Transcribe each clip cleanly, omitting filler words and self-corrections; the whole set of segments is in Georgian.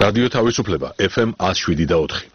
რადიო თავისუფლება FM 107.4.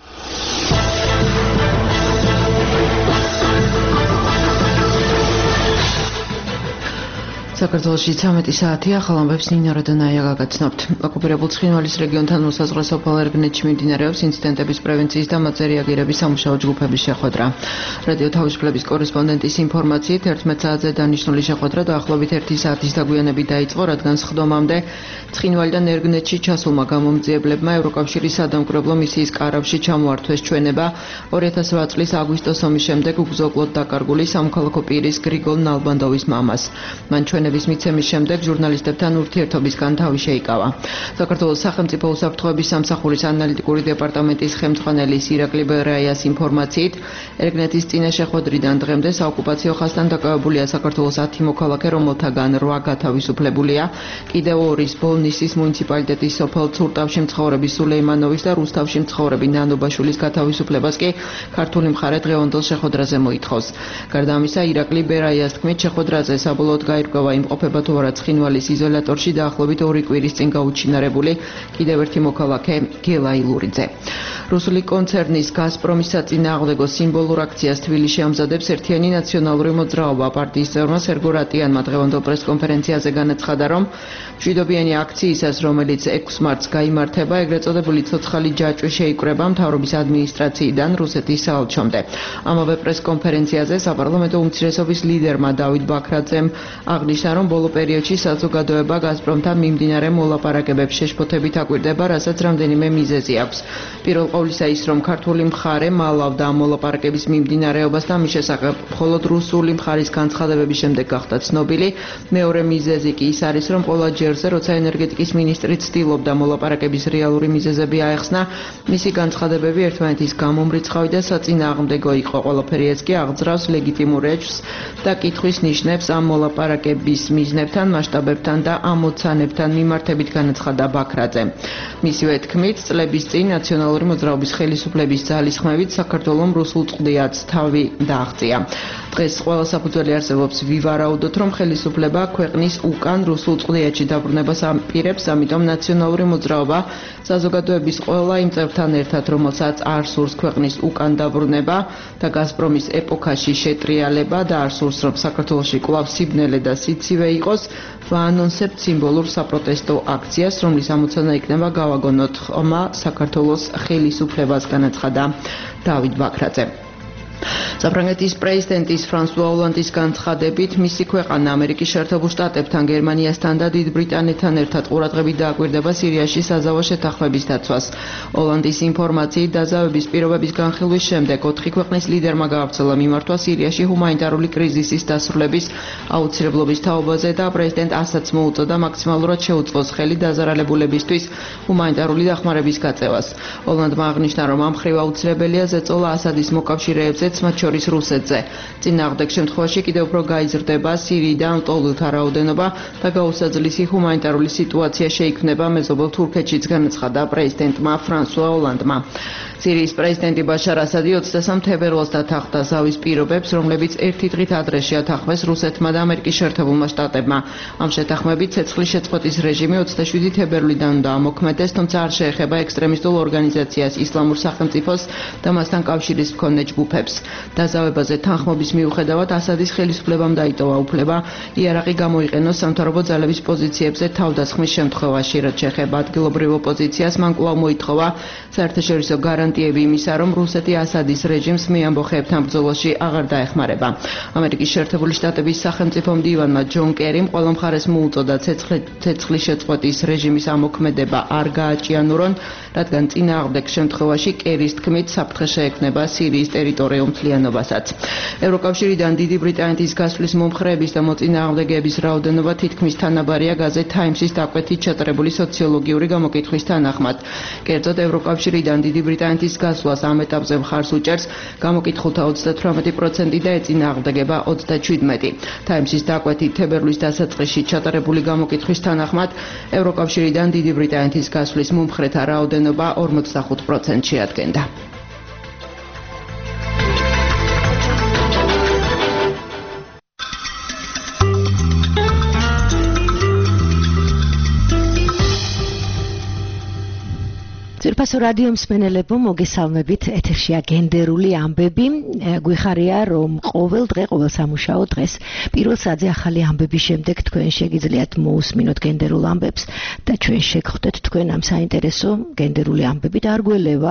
საქართველოში 13 საათია, ხალხებს ნინო როდონაია გაგაცნობთ. ოკუპირებულ ცხინვალის რეგიონთან უსაზღვროს ოფალ ერგნეთში მიმდინარეობს ინციდენტების პრევენციის და მათზე რეაგირების სამუშაო ჯგუფების შეხვედრა. რადიო თავისუფლების კორესპონდენტის ინფორმაციით 11 საათზე დანიშნული შეხვედრა დაახლოებით 1 საათის დაგვიანებით დაიწყო, რადგან სხდომამდე ცხინვალიდან ერგნეთში ჩასულმა გამომძიებლებმა ევროკავშირის სადამკვირვებლო მისიის კარავში ჩამოართვეს ჩვენება 2008 წლის აგვისტოს ომის შემდეგ უგზო-კლოდ დაკარგული სამოქალაქო პირის გრიგოლ ნალბანდოვის მამას. მან ჩვენების მიცემის შემდეგ ჟურნალისტებთან ურთიერთობისგან თავი შეიკავა. საქართველოს სახელმწიფო უსაფრთხოების სამსახურის ანალიტიკური დეპარტამენტის ხელმძღვანელის ირაკლი ბერაიას ინფორმაციით, ერგნეთის წინა შეხვედრიდან დღემდე საოკუპაციო ხაზთან დაკავებულია საქართველოს 10 მოქალაქე, რომელთაგან 8 გათავისუფლებულია. კიდევ 2 ბოლნისის მუნიციპალიტეტის სოფელ ცურტავში მცხოვრები სულეიმანოვის და რუსთავში მცხოვრები ნანობაშვილის გათავისუფლებას კი ქართული მხარე დღევანდელ შეხვედრაზე მოითხოვს. გარდა ამისა, ირაკლი ბერაიას თქმით, შეხვედრაზე საბოლოოდ გაირკვევა იმყოფება თუ არა ცხინვალის იზოლატორში დაახლოებით 2 კვირის წინ გაუჩინარებული კიდევ ერთი მოქალაქე გელა ილურიძე. რუსული კონცერნის გაზპრომის საწინააღმდეგო სიმბოლურ აქციას თბილისში ამზადებს ერთიანი ნაციონალური მოძრაობა. პარტიის წევრმა სერგო რატიანმა დღევანდელ პრესკონფერენციაზე განაცხადა, რომ მშვიდობიანი აქციისას, რომელიც 6 მარტს გაიმართება, ეგრეთ წოდებული ცოცხალი ჯაჭვი შეიკრება მთავრობის ადმინისტრაციიდან რუსეთის საელჩომდე. ამავე პრესკონფერენციაზე საპარლამენტო უმცირესობის ლიდერმა დავით ბაქრაძემ აღნიშნა, რომ ბოლო პერიოდში საზოგადოება გაზპრომთან მიმდინარე მოლაპარაკებებს შეშფოთებით აკვირდება, რასაც რამდენიმე მიზეზი აქვს. პირველ ყოვლისა ის, რომ ქართული მხარე მალავდა ამ მოლაპარაკების მიმდინარეობას და მის შესახებ მხოლოდ რუსული მხარის განცხადებების შემდეგ გახდა ცნობილი. მეორე მიზეზი კი ის არის, რომ ყველა ჯერზე, როცა ენერგეტიკის მინისტრი ცდილობდა მოლაპარაკების რეალური მიზეზები აეხსნა, მისი განცხადებები ერთმანეთის გამომრიცხავი და საწინააღმდეგო იყო. ყველაფერი ეს კი აღძრავს ლეგიტიმურ ეჭვს და კითხვის ნიშნებს ამ მოლაპარაკების მიზნებთან, მასშტაბებთან და ამოცანებთან მიმართებით, განაცხადა ბაქრაძემ. მისივე თქმით, წლების წინ ნაციონალური მოძრაობის ხელისუფლების ძალისხმევით საქართველომ რუსულ წყდიაც თავი დააღწია. დღეს ყველა საფუძველი არსებობს ვივარაუდოთ, რომ ხელისუფლება ქვეყნის უკან რუსულ წყდიათში დაბრუნებას აპირებს, ამიტომ ნაციონალური მოძრაობა საზოგადოების ყველა იმ წევრთან ერთად, რომელსაც არ სურს ქვეყნის უკან დაბრუნება და გაზპრომის ეპოქაში შეტრიალება და არ სურს, რომ საქართველოში კვლავ სიბნელე და სიცივე იყოს, ვაანონსებთ სიმბოლურ საპროტესტო აქციას, რომლის ამოცანა იქნება გავაგონოთ ხმა საქართველოს ხელისუფლებას, განაცხადა დავით ბაქრაძემ. საფრანგეთის პრეზიდენტის ფრანსუა ოლანდის განცხადებით, მისი ქვეყანა ამერიკის შეერთებულ შტატებთან, გერმანიასთან და დიდ ბრიტანეთთან ერთად ყურადღებით დააკვირდება სირიაში საზავო შეთანხმების დაცვას. ოლანდის ინფორმაციით, დაზავების პირობების განხილვის შემდეგ 4 ქვეყნის ლიდერმა გაავრცელა მიმართვა სირიაში ჰუმანიტარული კრიზისის დასრულების აუცილებლობის თაობაზე და პრეზიდენტ ასადს მოუწოდა მაქსიმალურად შეუწყოს ხელი დაზარალებულებისთვის ჰუმანიტარული დახმარების გაწევას. ოლანდმა აღნიშნა, რომ ამ მხრივ აუცილებელია ზეწოლა ასადის მოკავშირეებზე, მათ შორის რუსეთზე. წინააღმდეგ შემთხვევაში კიდევ უფრო გაიზრდება სირიიდან ლტოლვილთა რაოდენობა და გაუსაძლისი ჰუმანიტარული სიტუაცია შეიქმნება მეზობელ თურქეთშიც, განაცხადა პრეზიდენტმა ფრანსუა ოლანდმა. სირიის პრეზიდენტი ბაშარ ასადი 23 თებერვალს დათანხმდა ზავის პირობებს, რომლებიც ერთი დღით ადრე შეათანხმეს რუსეთმა და ამერიკის შეერთებულმა შტატებმა. ამ შეთანხმებით ცეცხლის შეწყვეტის რეჟიმი 27 თებერვლიდან უნდა ამოქმედდეს, თუმცა არ შეეხება ექსტრემისტულ ორგანიზაციას ისლამურ სახელმწიფოს და მასთან კავშირის მქონე ჯგუფებს. დაზავებაზე თანხმობის მიუხედავად ასადის ხელისუფლებამ დაიტოვა უფლება იარაღი გამოიყენოს სამთავრობო ძალების პოზიციებზე თავდასხმის შემთხვევაში. რაც შეეხება ადგილობრივ ოპოზიციას, მან კვლავ მოითხოვა საერთაშორისო გარანტიები იმისა, რომ რუსეთი ასადის რეჟიმს მეამბოხეებთან ბრძოლაში აღარ დაეხმარება. ამერიკის შეერთებული შტატების სახელმწიფო მდივანმა ჯონ კერიმ ყველა მხარეს მოუწოდა ცეცხლის შეწყვეტის რეჟიმის ამოქმედება არ გააჭიანურონ, რადგან წინააღმდეგ შემთხვევაში კერის თქმით საფრთხე შეექმნება სირიის ტერიტორიულ მთლიანობასაც. ევროკავშირიდან დიდი ბრიტანეთის გასვლის მომხრეების და მოწინააღმდეგეების რაოდენობა თითქმის თანაბარია გაზეთ თაიმსის დაკვეთით ჩატარებული სოციოლოგიური გამოკითხვის თანახმად. კერძოდ, ევროკავშირიდან დიდი ბრიტანეთის გასვლას ამ ეტაპზე მხარს უჭერს გამოკითხულთა 38% და ეწინააღმდეგება 27%. თაიმსის დაკვეთით თებერვლის დასაწყისში ჩატარებული გამოკითხვის თანახმად, ევროკავშირიდან დიდი ბრიტანეთის გასვლის მომხრეთა რაოდენობა 45% შეადგენდა. ძვირფასო რადიო მსმენელებო, მოგესალმებით. ეთერშია გენდერული ამბები. გვიხარია, რომ ყოველ სამუშაო დღეს პირველ საათზე ახალი ამბების შემდეგ თქვენ შეგიძლიათ მოусმინოთ გენდერულ ამბებს და ჩვენ შეგხვდეთ თქვენ ამ საინტერესო გენდერული ამბებით არ გველევა.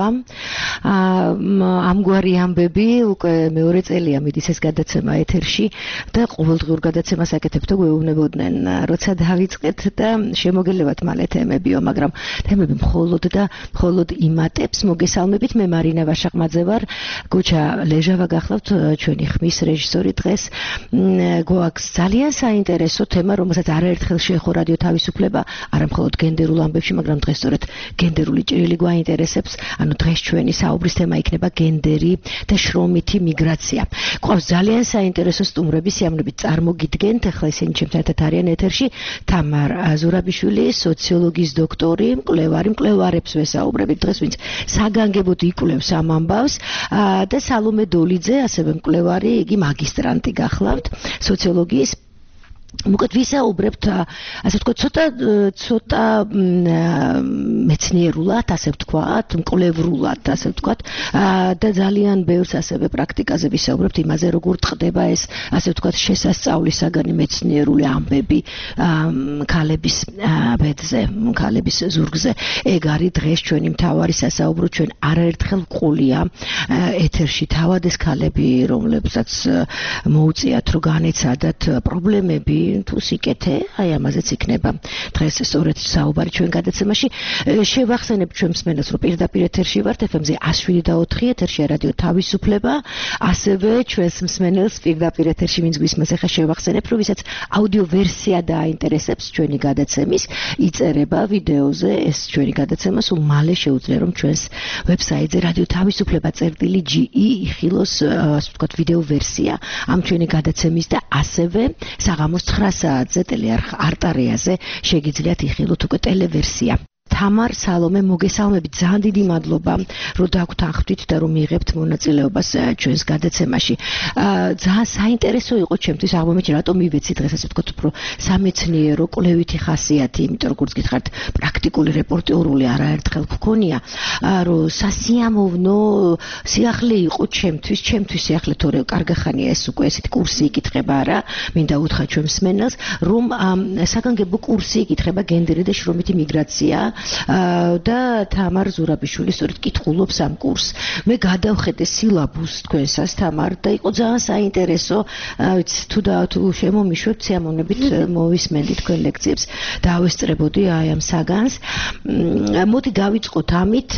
ამგვარი ამბები უკვე მეორე წელია მიდის ეს გადაცემა ეთერში და ყოველდღიურ გადაცემას აკეთებთ გვეუბნებოდნენ, როცა დავიწყეთ და შემოგელევათ მალე თემებიო, მაგრამ თემები მხოლოდ იმატებს. მოგესალმებით, მე მარინა ვაშაყმაძე ვარ. გოჩა ლეჟავა გახლავთ ჩვენი ხმის რეჟისორი დღეს. გვაქვს ძალიან საინტერესო თემა, რომელსაც არაერთხელ შეეხო რადიო თავისუფლება, არა მხოლოდ გენდერულ ამბებში, მაგრამ დღეს სწორედ გენდერული ჭრილი გვაინტერესებს. ანუ დღეს ჩვენი საუბრის თემა იქნება გენდერი და შრომითი მიგრაცია. გვყავს ძალიან საინტერესო სტუმრები, სიამოვნებით წარმოგიდგენთ. ახლა ისინი ჩემთან ერთად არიან ეთერში. თამარ ზურაბიშვილი, სოციოლოგიის დოქტორი, მკვლევარებს ვესაუბრებით დღეს, ვინც საგანგებოდ იკვლევს ამ ამბავს, და სალომე დოლიძე, ასევე მკვლევარი, იგი მაგისტრანტი გახლავთ სოციოლოგიის. მოკლედ ვისაუბრებთ, ასე ვთქვათ, ცოტა მეცნიერულად, ასე ვთქვათ, მკვლევრულად, ასე ვთქვათ, და ძალიან ბევრს ასევე პრაქტიკაზე ვისაუბრებთ იმაზე, როგორ ტყდება ეს, ასე ვთქვათ, შესასწავლისაგანი მეცნიერული ამბები ქალების ბედზე, ქალების ზურგზე. ეგ არის დღეს ჩვენი მთავარი სასაუბრო. ჩვენ არაერთხელ ვყოლია ეთერში თავად ეს ქალები, რომლებსაც მოუწიათ, რომ განეცადათ პრობლემები თუ სიკეთე, აი ამაზეც იქნება დღეს სწორედ საუბარი ჩვენ გადაცემაში. შევახსენებ ჩვენ მსმენელს, რომ პირდაპირ ეთერში ვართ FM-ზე 107.4 ეთერშია რადიო თავისუფლება, ასევე ჩვენს მსმენელს პირდაპირ ეთერში ვინც გვისმენს, ახლა შევახსენებ, რომ ვისაც აუდიო ვერსია დააინტერესებს ჩვენი გადაცემის, იწერება ვიდეოზე ეს ჩვენი გადაცემა, სულ მალე შეუძლია რომ ჩვენს ვებსაიტზე რადიო თავისუფლება.ge იხილოს, ასე ვთქვათ, ვიდეო ვერსია ამ ჩვენი გადაცემის და ასევე საღამოს 9 საათზე ტელეარხ არტარიაზე შეგიძლიათ იხილოთ უკვე ტელევერსია. თამარ, სალომე, მოგესალმებით. ძალიან დიდი მადლობა, რომ დაგვთანხმდით და რომ მიიღებთ მონაწილეობას ჩვენს გადაცემაში. ძალიან საინტერესო იყო ჩემთვის აღმოჩნდა, რატომ მივეცი დღეს, ასე ვთქვათ, უფრო სამეცნიერო, კვლევითი ხასიათი, იმიტომ როგორც გითხარით, პრაქტიკული რეპორტიორული არაერთხელ გქონია, რომ სასიამოვნო სიახლე იყო ჩემთვის სიახლე, თორე კარგახანია ეს უკვე ესეთი კურსი იკითხება არა, მინდა უთხრა ჩვენ მსმენელს, რომ საგანგებო კურსი იკითხება გენდერი და შრომითი მიგრაცია. და თამარ ზურაბიშვილი სწორედ კითხულობს ამ კურსს. მე გადავხედე სილაბუსს თქვენსას, თამარ, და იყო ძალიან საინტერესო. თუ შემომიშვებთ, სიამოვნებით მოვისმენდი თქვენ ლექციებს და ავესწრებოდი აი ამ საგანს. მოდი დავიწყოთ ამით.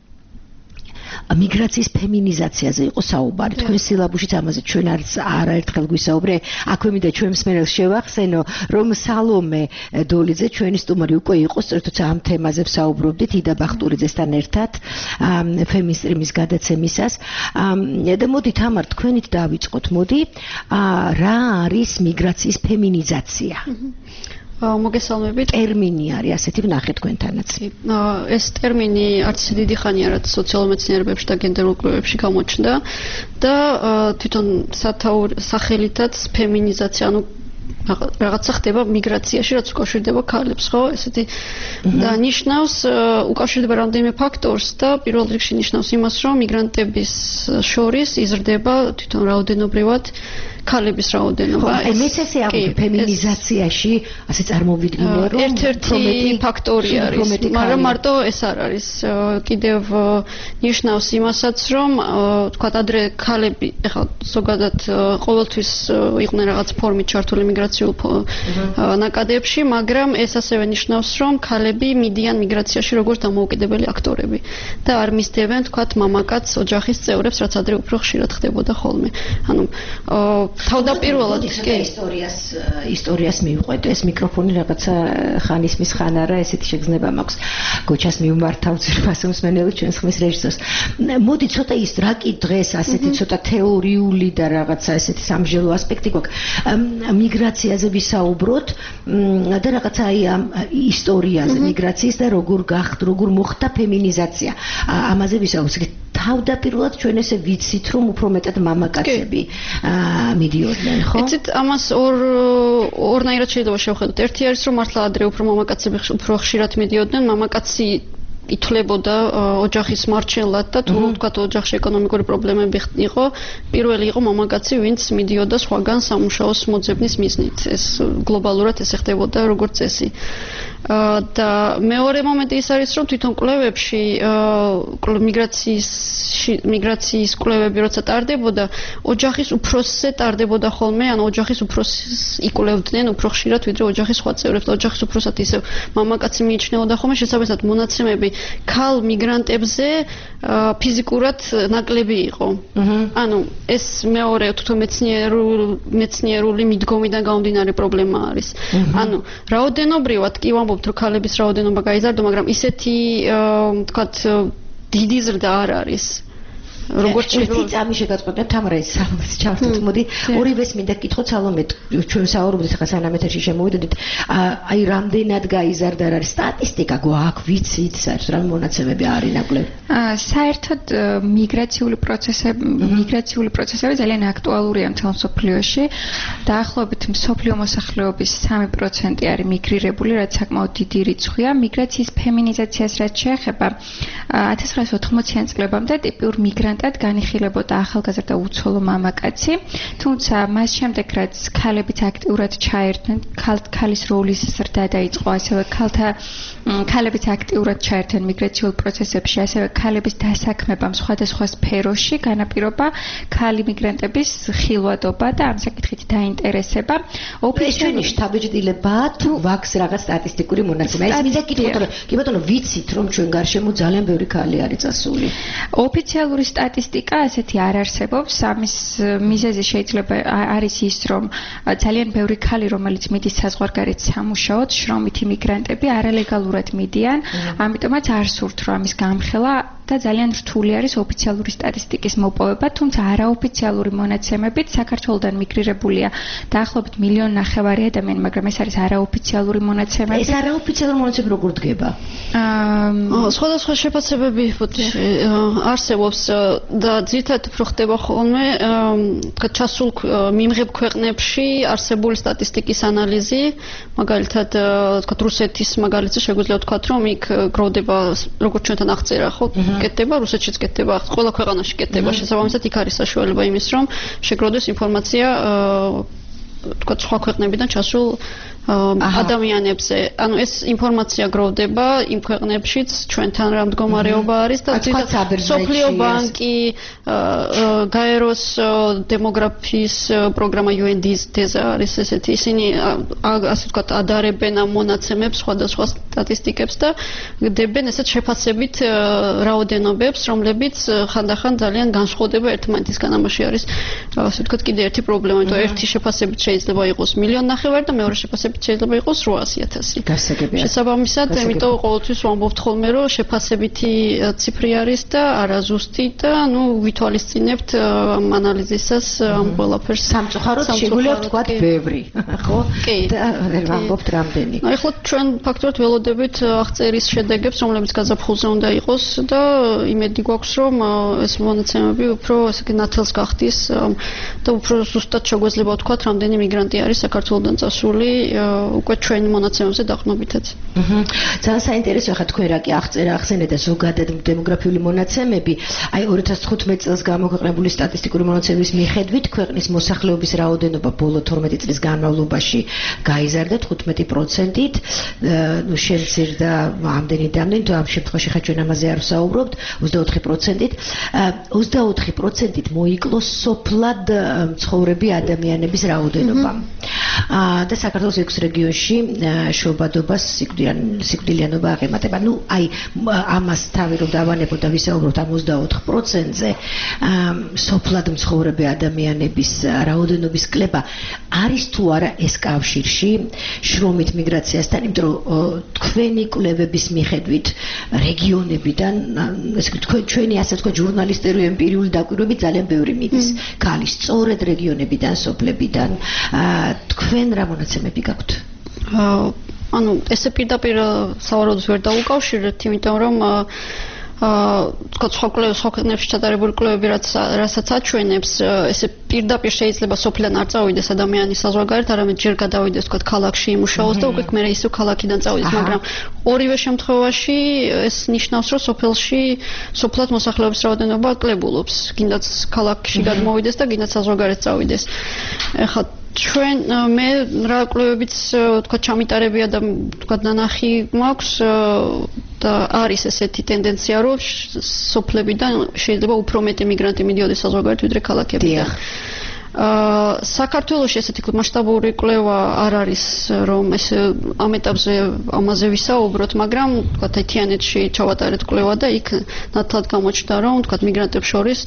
მიგრაციის ფემინიზაციაზე იყო საუბარი. თქვენ სილაბუსით ამაზე ჩვენ არაერთხელ გვისაუბრე. აქვე მინდა ჩვენ მსმენელს შევახსენო, რომ სალომე დოლიძე ჩვენი სტუმარი უკვე იყო, სწორედ ამ თემაზე ვსაუბრობდით იდა ბახტურიძესთან ერთად ფემინსტრიმის გადაცემისას. და მოდი თამარ, თქვენით დავიწყოთ. მოდი, რა არის მიგრაციის ფემინიზაცია? მოგესალმებით. ტერმინი არის ასეთი, ვნახეთ თქვენთანაც. ეს ტერმინი არც დიდი ხანია რაც სოციალურ-მეცნიერებებში და გენდერულ კვლევებში გამოჩნდა და თვითონ სახელითაც ფემინიზაცია, ანუ რაღაცა ხდება მიგრაციაში, რაც უკავშირდება ქალებს, ხო? ესეთი და ნიშნავს უკავშირდება რამდენიმე ფაქტორს და პირველ რიგში ნიშნავს იმას, რომ მიგრანტების შორის იზრდება თვითონ რაოდენობრივად ქალების რაოდენობა. მეც ესე აღვნიშნე ფემინიზაციაში, ასე წარმოვიდგინე, რომ ერთ-ერთი ფაქტორი არის, მაგრამ მარტო ეს არ არის. კიდევ ნიშნავს იმასაც, რომ თქვა ადრე ქალები, ეხლა ზოგადად ყოველთვის იყვნენ რაღაც ფორმით ჩართული მიგრაციულ ნაკადებში, მაგრამ ეს ასევე ნიშნავს, რომ ქალები მიდიან მიგრაციაში როგორც დამოუკიდებელი აქტორები და არ მისდევენ, თქვა მამაკაც ოჯახის წევრებს, რაც ადრე უფრო ხშირად ხდებოდა ხოლმე. ანუ თავდაპირველად ისტორიას მივყვეთ, ეს მიკროფონი რაღაცა ხანისმის ხან არა, ესეთი შეგრძნება მაქვს. გოჩას მივმართავ ძირფასო მსმენელი ჩვენს ხმის რეჟისორს. მოდი ცოტა ის რა კი დღეს ასეთი ცოტა თეორიული და რაღაცა ესეთი სამჟელო ასპექტი გვაქვს. მიგრაციაზე ვისაუბროთ და რაღაცა აი ამ ისტორიაზე მიგრაციის და როგორ მოხდა ფემინიზაცია. ამაზე ვისაუბროთ. თავდაპირველად ჩვენ ესე ვიცით, რომ უფრო მეტად მამაკაცები მიდიოდნენ, ხო? იცით, ამას ორნაირად შეიძლება შევხედოთ. ერთი არის, რომ მართლა ადრე უფრო მამაკაცები უფრო ხშირად მიდიოდნენ, მამაკაცი ითვლებოდა ოჯახის მარჩენლად და თუ ვთქვათ ოჯახში ეკონომიკური პრობლემები იყო, პირველი იყო მამაკაცი, ვინც მიდიოდა სხვაგან სამუშაოს მოძებნის მიზნით. ეს გლობალურად ესე ხდებოდა როგორც წესი. და მეორე მომენტი ის არის, რომ თვითონ კვლევებში მიგრაციის კვლევები როცა ტარდებოდა, ოჯახის უფროსზე ტარდებოდა ხოლმე, ანუ ოჯახის უფროსს იკვლევდნენ უფრო ხშირად, ვიდრე ოჯახის სხვა წევრებს. ოჯახის უფროსად ისევ მამაკაცი მიიჩნეოდა ხოლმე, შესაბამისად მონაცემები ქალ მიგრანტებზე ფიზიკურად ნაკლები იყო. ანუ ეს მეორე თვითონ მეცნიერული მიდგომიდან გამომდინარე პრობლემა არის. ანუ რაოდენობრივად კი ვამბობთ, რომ ქალების რაოდენობა გაიზარდა, მაგრამ ისეთი თქვათ დიდი ზრდა არ არის. როგორც ერთი წამი შეგაწყვეტეთ თამარა ეს საუბრის ჩავთვით. მოდი ორივეს მინდა გკითხოთ სალომე, ჩვენ საუბრობთ ახლა სანამ ეთერში შემოვიდოდით, აი რამდენად გაიზარდა, არის სტატისტიკა გვაქვს, ვიცით, საერთოდ რა მონაცემები არის ნაკლები? საერთოდ მიგრაციული პროცესები ძალიან აქტუალურია მთელ მსოფლიოში. დაახლოებით მსოფლიო მოსახლეობის 3% არის მიგრირებული, რაც საკმაოდ დიდი რიცხვია. მიგრაციის ფემინიზაციას რაც შეეხება 1980-იან წლებამდე ტიპიურ მიგრანტად განიხილებოდა ახალგაზრდა უცოლო მამაკაცი, თუმცა მას შემდეგ რაც ქალებიც აქტიურად ჩაერთნენ, ქალის როლის ზრდა დაიწყო, ასევე ქალებიც აქტიურად ჩაერთნენ მიგრაციულ პროცესებში, ასევე ქალების დასაქმებამ სხვადასხვა სფეროში განაპირობა ქალი მიგრანტების ხილვადობა და ამ საკითხით დაინტერესება. ოფიციალური შტაბ-ბიჯდილება თუ ვაქს რაღაც სტატისტიკური მონაცემები. ეს მინდა გითხრათ, რომ კი ბატონო, ვიცით, რომ ჩვენ გარშემო ძალიან ბევრი ქალი არის წასული. ოფიციალური სტატისტიკა ასეთი არ არსებობს. ამის მიზეზი შეიძლება არის ის, რომ ძალიან ბევრი ქალი, რომელიც მიდის საზღვარგარეთ სამუშაოდ, შრომითი მიგრანტები არალეგალურად მიდიან, ამიტომაც არ სურთ, რომ ამის გამხელა და ძალიან რთული არის ოფიციალური სტატისტიკის მოპოვება, თუმცა არაოფიციალური მონაცემებით საქართველოდან მიგრირებულია დაახლოებით 1.5 მილიონი ადამიანი, მაგრამ ეს არის არაოფიციალური მონაცემები. ეს არაოფიციალური მონაცემები როგორ დგება? სხვადასხვა შეფასებები არსებობს და ძირითადად უფრო ხდება ხოლმე ჩასულ მიმღებ ქვეყნებში არსებული სტატისტიკის ანალიზი, მაგალითად თქვათ რუსეთის მაგალითზე შეგვიძლია ვთქვათ, რომ იქ გროვდება როგორც ჩვენთან აღწერა, ხო? კეთდება, რუსეთშიც კეთდება, ყველა ქვეყანაში კეთდება. შესაბამისად, იქ არის საშუალება იმის, რომ შეგროვდეს ინფორმაცია თქვათ სხვა ქვეყნებიდან ჩასულ ადამიანებზე. ანუ ეს ინფორმაცია გროვდება იმ ქვეყნებშიც, ჩვენთან რა მდგომარეობა არის და სოფლიო ბანკი, გაეროს დემოგრაფიის პროგრამა UNDP-ს არის ესეთი, ისინი ასე ვთქვათ ადარებენ ამ მონაცემებს, სხვადასხვა სტატისტიკებს და დებენ ესეთ შეფასებით რაოდენობებს, რომლებიც ხანდახან ძალიან განსხვავდება ერთმანეთისგან. ამაში არის ასე ვთქვათ კიდე ერთი პრობლემა, იმიტომ ერთი შეფასებით შეიძლება იყოს 1.5 მილიონი და მეორე შეფასებით შეიძლება იყოს 800,000. შესაბამისად, იმიტომ ყოველთვის ვამბობთ ხოლმე, რომ შეფასებითი ციფრი არის და არაზუსტი და ნუ ვითვალისწინებთ ამ ანალიზისას ამ ყველაფერს. სამწუხაროდ შეგვიძლია ვთქვათ ბევრი, ხო? და ვამბობთ რამდენი. ეხლა ჩვენ ფაქტობრივად ველოდებით აღწერის შედეგებს, რომლებიც გაზაფხულზე უნდა იყოს და იმედი გვაქვს, რომ ეს მონაცემები უფრო ესე იგი ნათელს გახდის და უფრო ზუსტად შეგვეძლება ვთქვათ, რამდენი მიგრანტი არის საქართველოდან წასული უკვე ჩვენი მონაცემებზე დაყრდნობითაც. ძალიან საინტერესოა, ხა თქვენ რა კი ახსენეთ და ზოგადად დემოგრაფიული მონაცემები, აი 2015 წელს გამოქვეყნებული სტატისტიკური მონაცემების მიხედვით ქვეყნის მოსახლეობის რაოდენობა ბოლო 12 წლის განმავლობაში გაიზარდა 15%-ით, ნუ შემცირდა ამდენი და ამდენი, თუ ამ შემთხვევაში ხა ჩვენ ამაზე არ ვსაუბრობთ, 24%-ით, 24%-ით მოიკლო სოფლად მცხოვრები ადამიანების რაოდენობა. და საქართველოს 6 რეგიონში შობადობას სიკვდილიანობა აღემატება. ნუ აი ამას თავი რომ დავანებოთ და ვისაუბროთ ამ 24%-ზე სოფლად მცხოვრები ადამიანების რაოდენობის კლება არის თუ არა ეს კავშირში შრომით მიგრაციასთან, იმიტომ რომ თქვენი კვლევების მიხედვით რეგიონებიდან ესე ვთქვათ ჩვენი ასე ვთქვათ ჟურნალისტური ემპირიული დაკვირვებით ძალიან ბევრი მიდის ქალი სწორედ რეგიონებიდან, სოფლებიდან. თქვენ რა მონაცემები გაქვთ? ანუ ესე პირდაპირ სავარაუდოდ ვერ დაუკავშირებთ, იმიტომ რომ თქვა სხვა ქვეყნებში ჩატარებული კვლევები რასაც აჩვენებს ესე პირდაპირ შეიძლება სოფლიდან არ წავიდეს ადამიანი საზღვარგარეთ, არამედ ჯერ გადავიდეს თქვა ქალაქში იმუშაოს და უკვე მერე ისევ ქალაქიდან წავიდეს, მაგრამ ორივე შემთხვევაში ეს ნიშნავს, რომ სოფლად მოსახლეობის რაოდენობა კლებულობს, გინდაც ქალაქში გადმოვიდეს და გინდაც საზღვარგარეთ წავიდეს. ეხლა ჩვენ მე რა კვლევებიც თქვა ჩამიტარებია და თქვა ნანახი მაქვს და არის ესეთი ტენდენცია, რომ სოფლებიდან შეიძლება უფრო მეტი მიგრანტი მიდიოდეს საზღვარგარეთ ვიდრე ქალაქებიდან. საქართველოში ესეთი მასშტაბური კვლევა არ არის, რომ ეს ამ ეტაპზე ამაზე ვისაუბროთ, მაგრამ თქვა თითიანეთში ჩავატარეთ კვლევა და იქ ნათლად გამოჩნდა, რომ თქვა მიგრანტებს შორის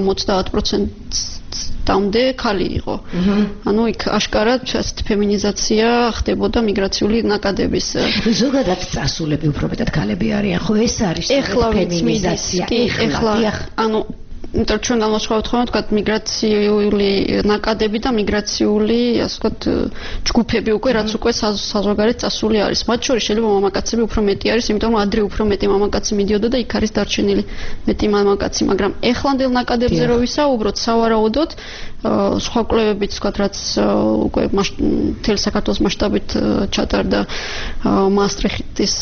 70% ქალი იყო. ანუ იქ აშკარად ასეთ ფემინიზაცია ხდებოდა მიგრაციული ნაკადების. ზოგადად წასულები უფრო მეტად ქალები არიან, ხო ეს არის ფემინიზაცია. ანუ იმიტომ ჩვენ განვასხვავებთ ხოლმე თქვა მიგრაციული ნაკადები და მიგრაციული ასე ვთქვათ ჯგუფები უკვე რაც უკვე საზღვარგარეთ წასული არის. მათ შორის შეიძლება მამაკაცები უფრო მეტი არის, იმიტომ რომ ადრე უფრო მეტი მამაკაცი მიდიოდა და იქ არის დარჩენილი მეტი მამაკაცი, მაგრამ ეხლანდელ ნაკადებზე რო ვისაუბროთ, სავარაუდოდ სხვა კვლევებიც ვთქვათ, რაც უკვე მთელი საქართველოს მასშტაბით ჩატარდა მასტრიხტის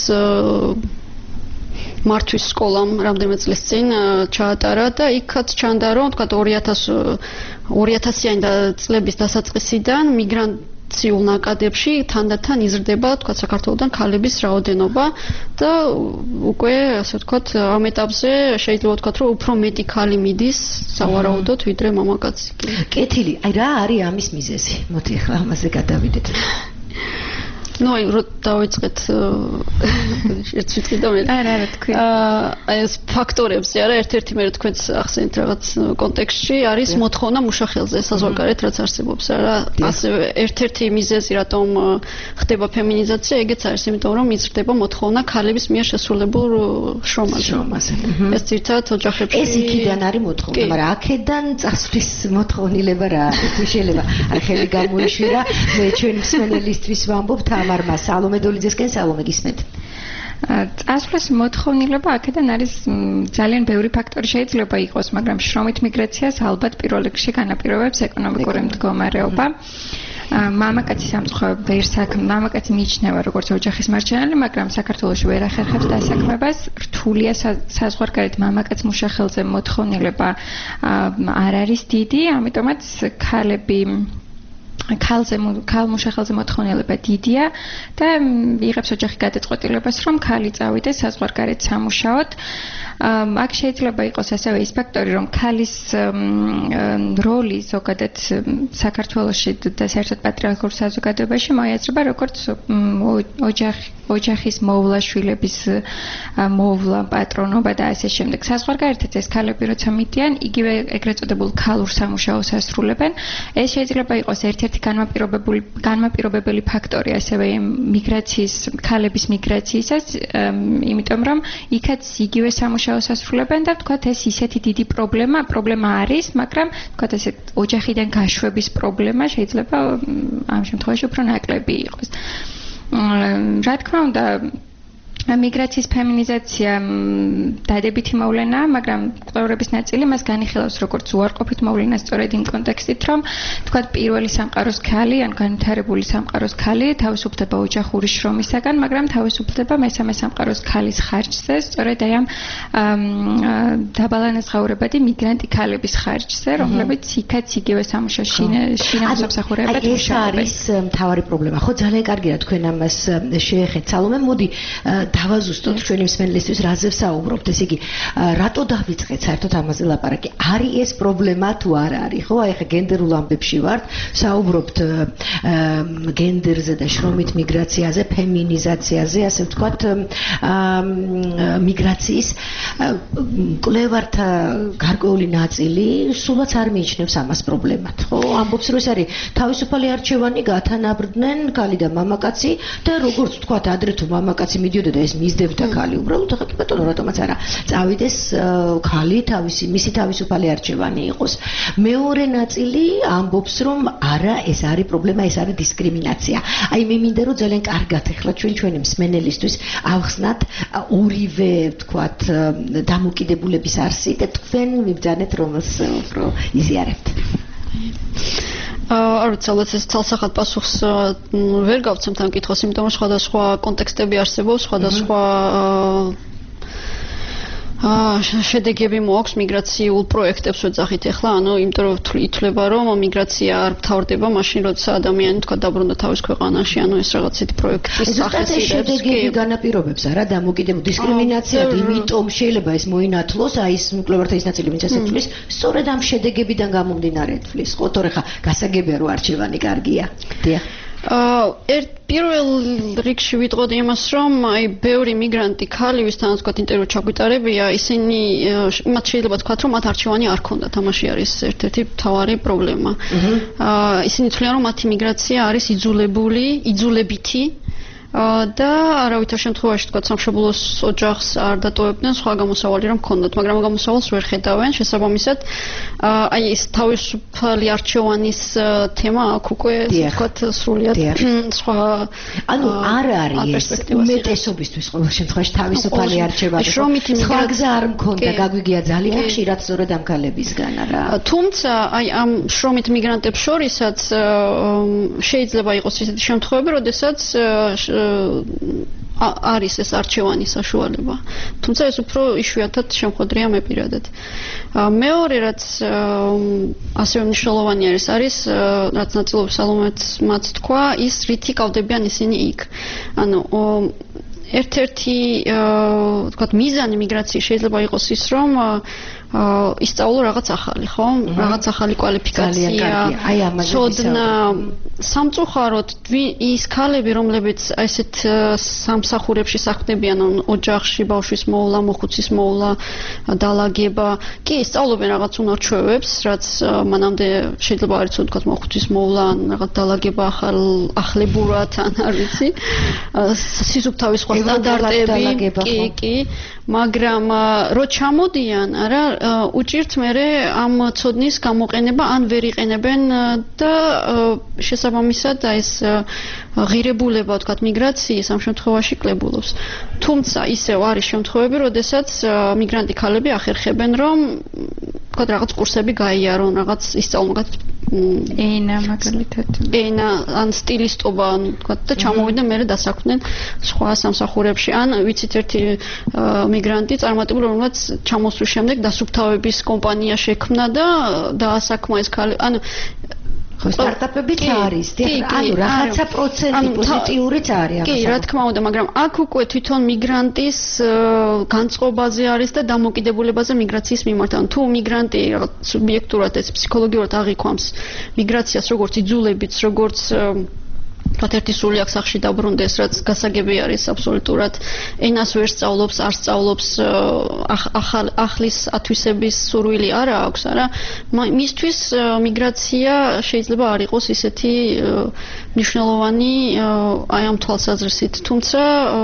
მართვის სკოლამ რამდენიმე წლის წინ ჩაატარა და იქაც ჩანდა, რომ თქვა 2000-იანი წლების დასაწყისიდან მიგრაციულ ნაკადებში თანდათან იზრდება თქვა საქართველოსთან ქალების რაოდენობა და უკვე ასე ვთქვათ ამ ეტაპზე შეიძლება ვთქვათ, რომ უფრო მეტი ქალი მიდის სავარაუდოდ ვიდრე მამაკაცი. კეთილი, აი რა არის ამის მიზეზი? მოდი ახლა ამაზე გადავიდეთ. აი რო დავიწყეთ ერთ სიტყვით და მე არა თქვი აი ეს ფაქტორებზე არა ერთ-ერთი მე თქვენს ახსენეთ რაღაც კონტექსტში არის მოთხოვნა მუშახელზე საზღვარგარეთ რაც არსებობს არა ასევე ერთ-ერთი მიზეზი რატომ ხდება ფემინიზაცია ეგეც არის იმიტომ რომ იზრდება მოთხოვნა ქალების მიერ შესრულებულ შრომაზე ეს ძირითადად ოჯახებში ეს იქიდან არის მოთხოვნა მაგრამ აქედან წასვლის მოთხოვნილება რა არის შეიძლება აი ხელი გამოიშვირა მე ჩვენი მსმენელისთვის ვამბობ თამარმა სალომე დოლიძესკენ სალომე გისმენთ წასვლის მოთხოვნილება აქედან არის ძალიან ბევრი ფაქტორი შეიძლება იყოს მაგრამ შრომით მიგრაციას ალბათ პირველ რიგში განაპირობებს ეკონომიკური მდგომარეობა მამაკაცი სამწუხაროდ ვერ საქმე მამაკაცი მიიჩნევა როგორც ოჯახის მარჩენალი მაგრამ საქართველოში ვერ ახერხებს დასაქმებას რთულია საზღვარგარეთ მამაკაც მუშახელზე მოთხოვნილება არ არის დიდი ამიტომაც ქალ მუშახელზე მოთხოვნილება დიდია და იღებს ოჯახი გადაწყვეტილებას რომ ქალი წავიდეს საზღვარგარეთ სამუშაოდ აქ შეიძლება იყოს ასევე ის ფაქტორი რომ ქალის როლი ზოგადად საქართველოში და საერთოდ პატრიარქულ საზოგადოებაში მოიაზრება როგორც ოჯახის მოვლა შვილების მოვლა პატრონობა და ასე შემდეგ საზღვარგარეთაც ეს ქალები როცა მიდიან იგივე ეგრეთ წოდებულ ქალურ სამუშაოს ასრულებენ ეს შეიძლება იყოს ერთ-ერთი განმაპირობებელი ფაქტორი ასევე მიგრაციის ქალების მიგრაციისას იმიტომ რომ იქაც იგივე სამუშაოს ასრულებენ და ვთქვათ ეს ისეთი დიდი პრობლემა არის მაგრამ ვთქვათ ესე ოჯახიდან გაშვების პრობლემა შეიძლება ამ შემთხვევაში უფრო ნაკლები იყოს რა თქმა უნდა მიგრაციის ფემინიზაცია დადებითი მოვლენაა, მაგრამ კვლევრების ნაწილი მას განიხილავს როგორც უარყოფით მოვლენას სწორედ იმ კონტექსტით, რომ თქვათ პირველი სამყაროს ქალი ან განვითარებული სამყაროს ქალი თავისუფლდება ოჯახური შრომისაგან, მაგრამ თავისუფლდება მესამე სამყაროს ქალის ხარჯზე, სწორედ აი ამ დაბალანაზღაურებადი მიგრანტი ქალების ხარჯზე, რომლებიც იქაც იგივე სამუშაოში შინამსახურებად მუშაობენ. ეს არის მთავარი პრობლემა. ხო, ძალიან კარგია თქვენ ამას შეეხეთ. სალომე, მოდი დავაზუსტოთ ჩვენი მსმენელისთვის რაზე ვსაუბრობთ ესე იგი რატო დავიწყეთ საერთოდ ამაზე ლაპარაკი არის ეს პრობლემა თუ არ არის ხო აი ხა გენდერულ ამბებში ვართ საუბრობთ გენდერზე და შრომით მიგრაციაზე ფემინიზაციაზე ასე ვთქვათ მიგრაციის კვლევართა გარკვეული ნაწილი სულაც არ მიიჩნევს ამას პრობლემად ხო ამბობს რომ ეს არის თავისუფალი არჩევანი გათანაბრდნენ ქალი და მამაკაცი და როგორც ვთქვათ ადრე თუ მამაკაცი მიდიოდა და ეს მისდევდა ქალი უბრალოდ ხა კი ბატონო რატომაც არა წავიდეს ქალი მისი თავისუფალი არჩევანი იყოს მეორე ნაწილი ამბობს რომ არა ეს არის პრობლემა ეს არის დისკრიმინაცია აი მე მინდა რომ ძალიან კარგად ეხლა ჩვენი მსმენელისთვის ავხსნათ ორივე ვთქვათ დამოკიდებულების არსი და თქვენ მიბრძანეთ რომელს უფრო იზიარებთ არცალაც ეს თალსახად პასუხს ვერ გავცემთ ამ კითხვას, იმიტომ რომ სხვადასხვა კონტექსტები არსებობს, სხვადასხვა შედეგები მოაქვს მიგრაციულ პროექტებს ვეძახით ახლა, ანუ იმიტომ რომ ითვლება რომ მიგრაცია არ მთავრდება მაშინ როცა ადამიანი თქვა დაბრუნდა თავის ქვეყანაში, ანუ ეს რაღაცეთი პროექტის სახესიებს შედეგები განაპირობებს არა დამოკიდებულ დისკრიმინაციად, იმიტომ შეიძლება ეს მოინათლოს, აი ეს მკვლევართა ის ნაწილი ვინც ასე თვლის, სწორედ ამ შედეგებიდან გამომდინარე თვლის, ხო, თორე ხა გასაგებია რომ არჩევანი კარგია. დიახ. პირველ რიგში ვიტყოდი იმას, რომ აი ბევრი მიგრანტი ქალი, ვისთანაც ვთქვათ ინტერვიუ ჩაგვიტარებია, ისინი მათ შეიძლება თქვათ, რომ მათ არჩევანი არ ქონდათ, ამაში არის ერთ-ერთი მთავარი პრობლემა. ისინი თვლიან, რომ მათი მიგრაცია არის იძულებითი და არავითარ შემთხვევაში თქვათ სამშობლოს ოჯახს არ დატოვებდნენ სხვა გამოსავალი რომ ქონდათ, მაგრამ გამოსავალს ვერ ხედავენ, შესაბამისად აი ეს თავისუფალი არჩევანის თემა აქ უკვე თქვათ სრულიად სხვა ანუ არ არის უმეტესობისთვის ყოველ შემთხვევაში თავისუფალი არჩევანი. სხვა გზა არ მქონდა, გაგვიგია ძალიან ხშირად სწორედ ამ ქალებისგან არა. თუმცა აი ამ შრომით მიგრანტებს შორისაც შეიძლება იყოს ისეთი შემთხვევები, როდესაც არის ეს არჩევანის საშუალება. თუმცა ეს უფრო იშვიათად შემხოდრია მე პირადად. მეორე რაც ასევე მნიშვნელოვანი არის რაც ნაწილობრივ სალომეც თქვა, ის რითი გავდებიან ისინი იქ. ანუ ერთ-ერთი თქვათ მიზანი მიგრაციის შეიძლება იყოს ის რომ ისწავლო რაღაც ახალი, ხო? რაღაც ახალი კვალიფიკაცია, ცოდნა, სამწუხაროდ ის ქალები, რომლებიც ესეთ სამსახურებში საქმდებიან, ოჯახში ბავშვის მოვლა, მოხუცის მოვლა, დალაგება, კი ისწავლობენ რაღაც უნარჩვევებს, რაც მანამდე შეიძლება არ იცოდეთ, თქვათ მოხუცის მოვლა, რაღაც დალაგება ახლებურად, ან არ ვიცი, სიზუფთავის სხვა სტანდარტები, კი, მაგრამ რო ჩამოდიან, არა უჭირთ მერე ამ ცოდნის გამოყენება ან ვერ იყენებენ და შესაბამისად ეს ღირებულება ვთქვათ მიგრაციის ამ შემთხვევაში კლებულობს. თუმცა ისევ არის შემთხვევები, როდესაც მიგრანტი ქალები ახერხებენ რომ ვთქვათ რაღაც კურსები გაიარონ, რაღაც ისწავლონ ენა მაგალითად. ენა ან სტილისტობა ვთქვათ და ჩამოვიდნენ მერე დასაქმდნენ სხვა სამსახურებში. ან ვიცით ერთი მიგრანტი წარმატებული რომელსაც ჩამოსვლის შემდეგ დასუფთავების კომპანია შექმნა და დაასაქმა ეს ქალი. ანუ სტარტაპებიც არის, ანუ რაღაცა პროცენტი პოზიტიურიც არის ამას. კი, რა თქმა უნდა, მაგრამ აქ უკვე თვითონ მიგრანტის განწყობაზე არის და დამოკიდებულებაზე მიგრაციის მიმართ. ანუ თუ მიგრანტი სუბიექტურად ეს ფსიქოლოგიურად აღიქვამს მიგრაციას როგორც იძულებითს, როგორც თქვათ ერთი სული აქ სახში დაბრუნდეს, რაც გასაგები არის აბსოლუტურად. ენას ვერ სწავლობს, არ სწავლობს, ახლის ათვისების სურვილი არ აქვს, არა? მისთვის მიგრაცია შეიძლება არ იყოს ისეთი მნიშვნელოვანი აი ამ თვალსაზრისით. თუმცა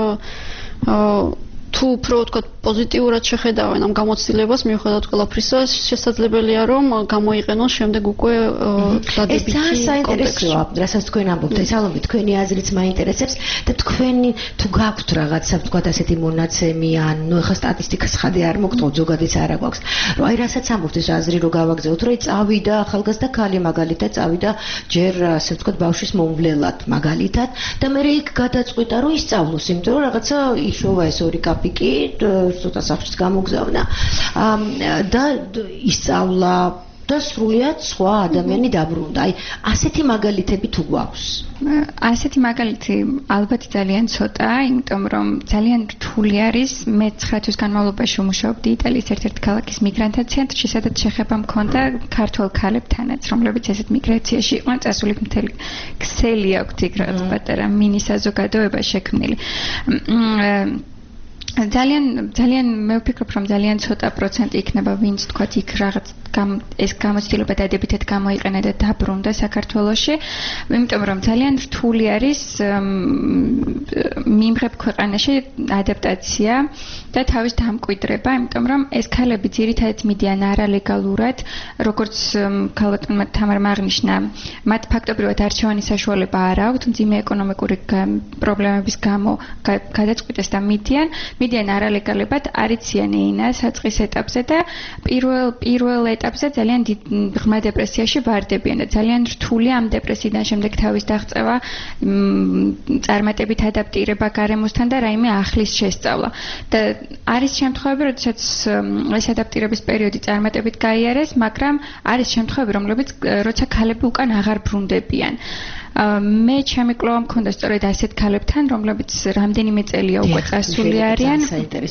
თუ უფრო ვთქვათ პოზიტიურად შეხედავენ ამ გამოცდილებას, მიუხედავად ყველაფრისა, შესაძლებელია რომ გამოიყენოს შემდეგ უკვე დადებითი ეს ძალიან საინტერესოა, რასაც თქვენ ამბობთ, ეს ალბათ თქვენი აზრიც მაინტერესებს და თქვენი თუ გაქვთ რაღაცა ვთქვათ ასეთი მონაცემი ან ნუ ახლა სტატისტიკას ხადე არ მოგთხოვთ, ზოგადიც არა გვაქვს, რომ აი რასაც ამბობთ ეს აზრი რომ გავაგზავნოთ, რომ წავიდა ახალგაზრდა ქალი მაგალითად, წავიდა ჯერ ასე ვთქვათ ბავშვის მომვლელად მაგალითად და მე იქ გადაწყვიტა რომ ისწავლოს, იმიტომ რომ რაღაცა იშოვა ეს ორი კაპიკი ცოტა სახში გამოგზავნა და ისწავლა და სრულიად სხვა ადამიანი დაბრუნდა. აი, ასეთი მაგალითები თუ გვაქვს? ასეთი მაგალითი ალბათ ძალიან ცოტა, იმიტომ რომ ძალიან რთული არის. მე 9 თვის განმავლობაში ვმუშაობდი იტალიის ერთ-ერთ ქალაქის მიგრანტთა ცენტრში, სადაც შეხება მქონდა ქართველ ქალებთანაც, რომლებიც ესეთ მიგრაციაში იყვნენ წასული, მთელი ქსელი აქვთ იქ რაღაც პატარა მინი საზოგადოება შექმნილი. ძალიან მე ვფიქრობ რომ ძალიან ცოტა პროცენტი იქნება ვინც თქვათ იქ რაღაც ეს გამოცდილება დადებითად გამოიყენა და დაბრუნდა საქართველოში, იმიტომ რომ ძალიან რთული არის მიმღებ ქვეყანაში ადაპტაცია და თავის დამკვიდრება, იმიტომ რომ ეს ქალები ძირითადად მიდიან არალეგალურად, როგორც ქალბატონმა თამარმა აღნიშნა, მათ ფაქტობრივად არჩევანის საშუალება არ აქვთ, მძიმე ეკონომიკური პრობლემების გამო გადაწყვიტეს და მიდიან არალეგალებად, არიციან ენა საწყის ეტაპზე და პირველ ეტაპზე ძალიან ღრმა დეპრესიაში ვარდებიან და ძალიან რთულია ამ დეპრესიიდან შემდეგ თავის დაღწევა, წარმატებით ადაპტირება გარემოსთან და რაიმე ახლის შესწავლა. და არის შემთხვევები, როდესაც ეს ადაპტირების პერიოდი წარმატებით გაიარეს, მაგრამ არის შემთხვევები, როცა ქალები უკან აღარ ბრუნდებიან. მე ჩემი კვლევა მქონდა სწორედ ასეთ ქალებთან, რომლებიც რამდენიმე წელია უკვე წასული არიან.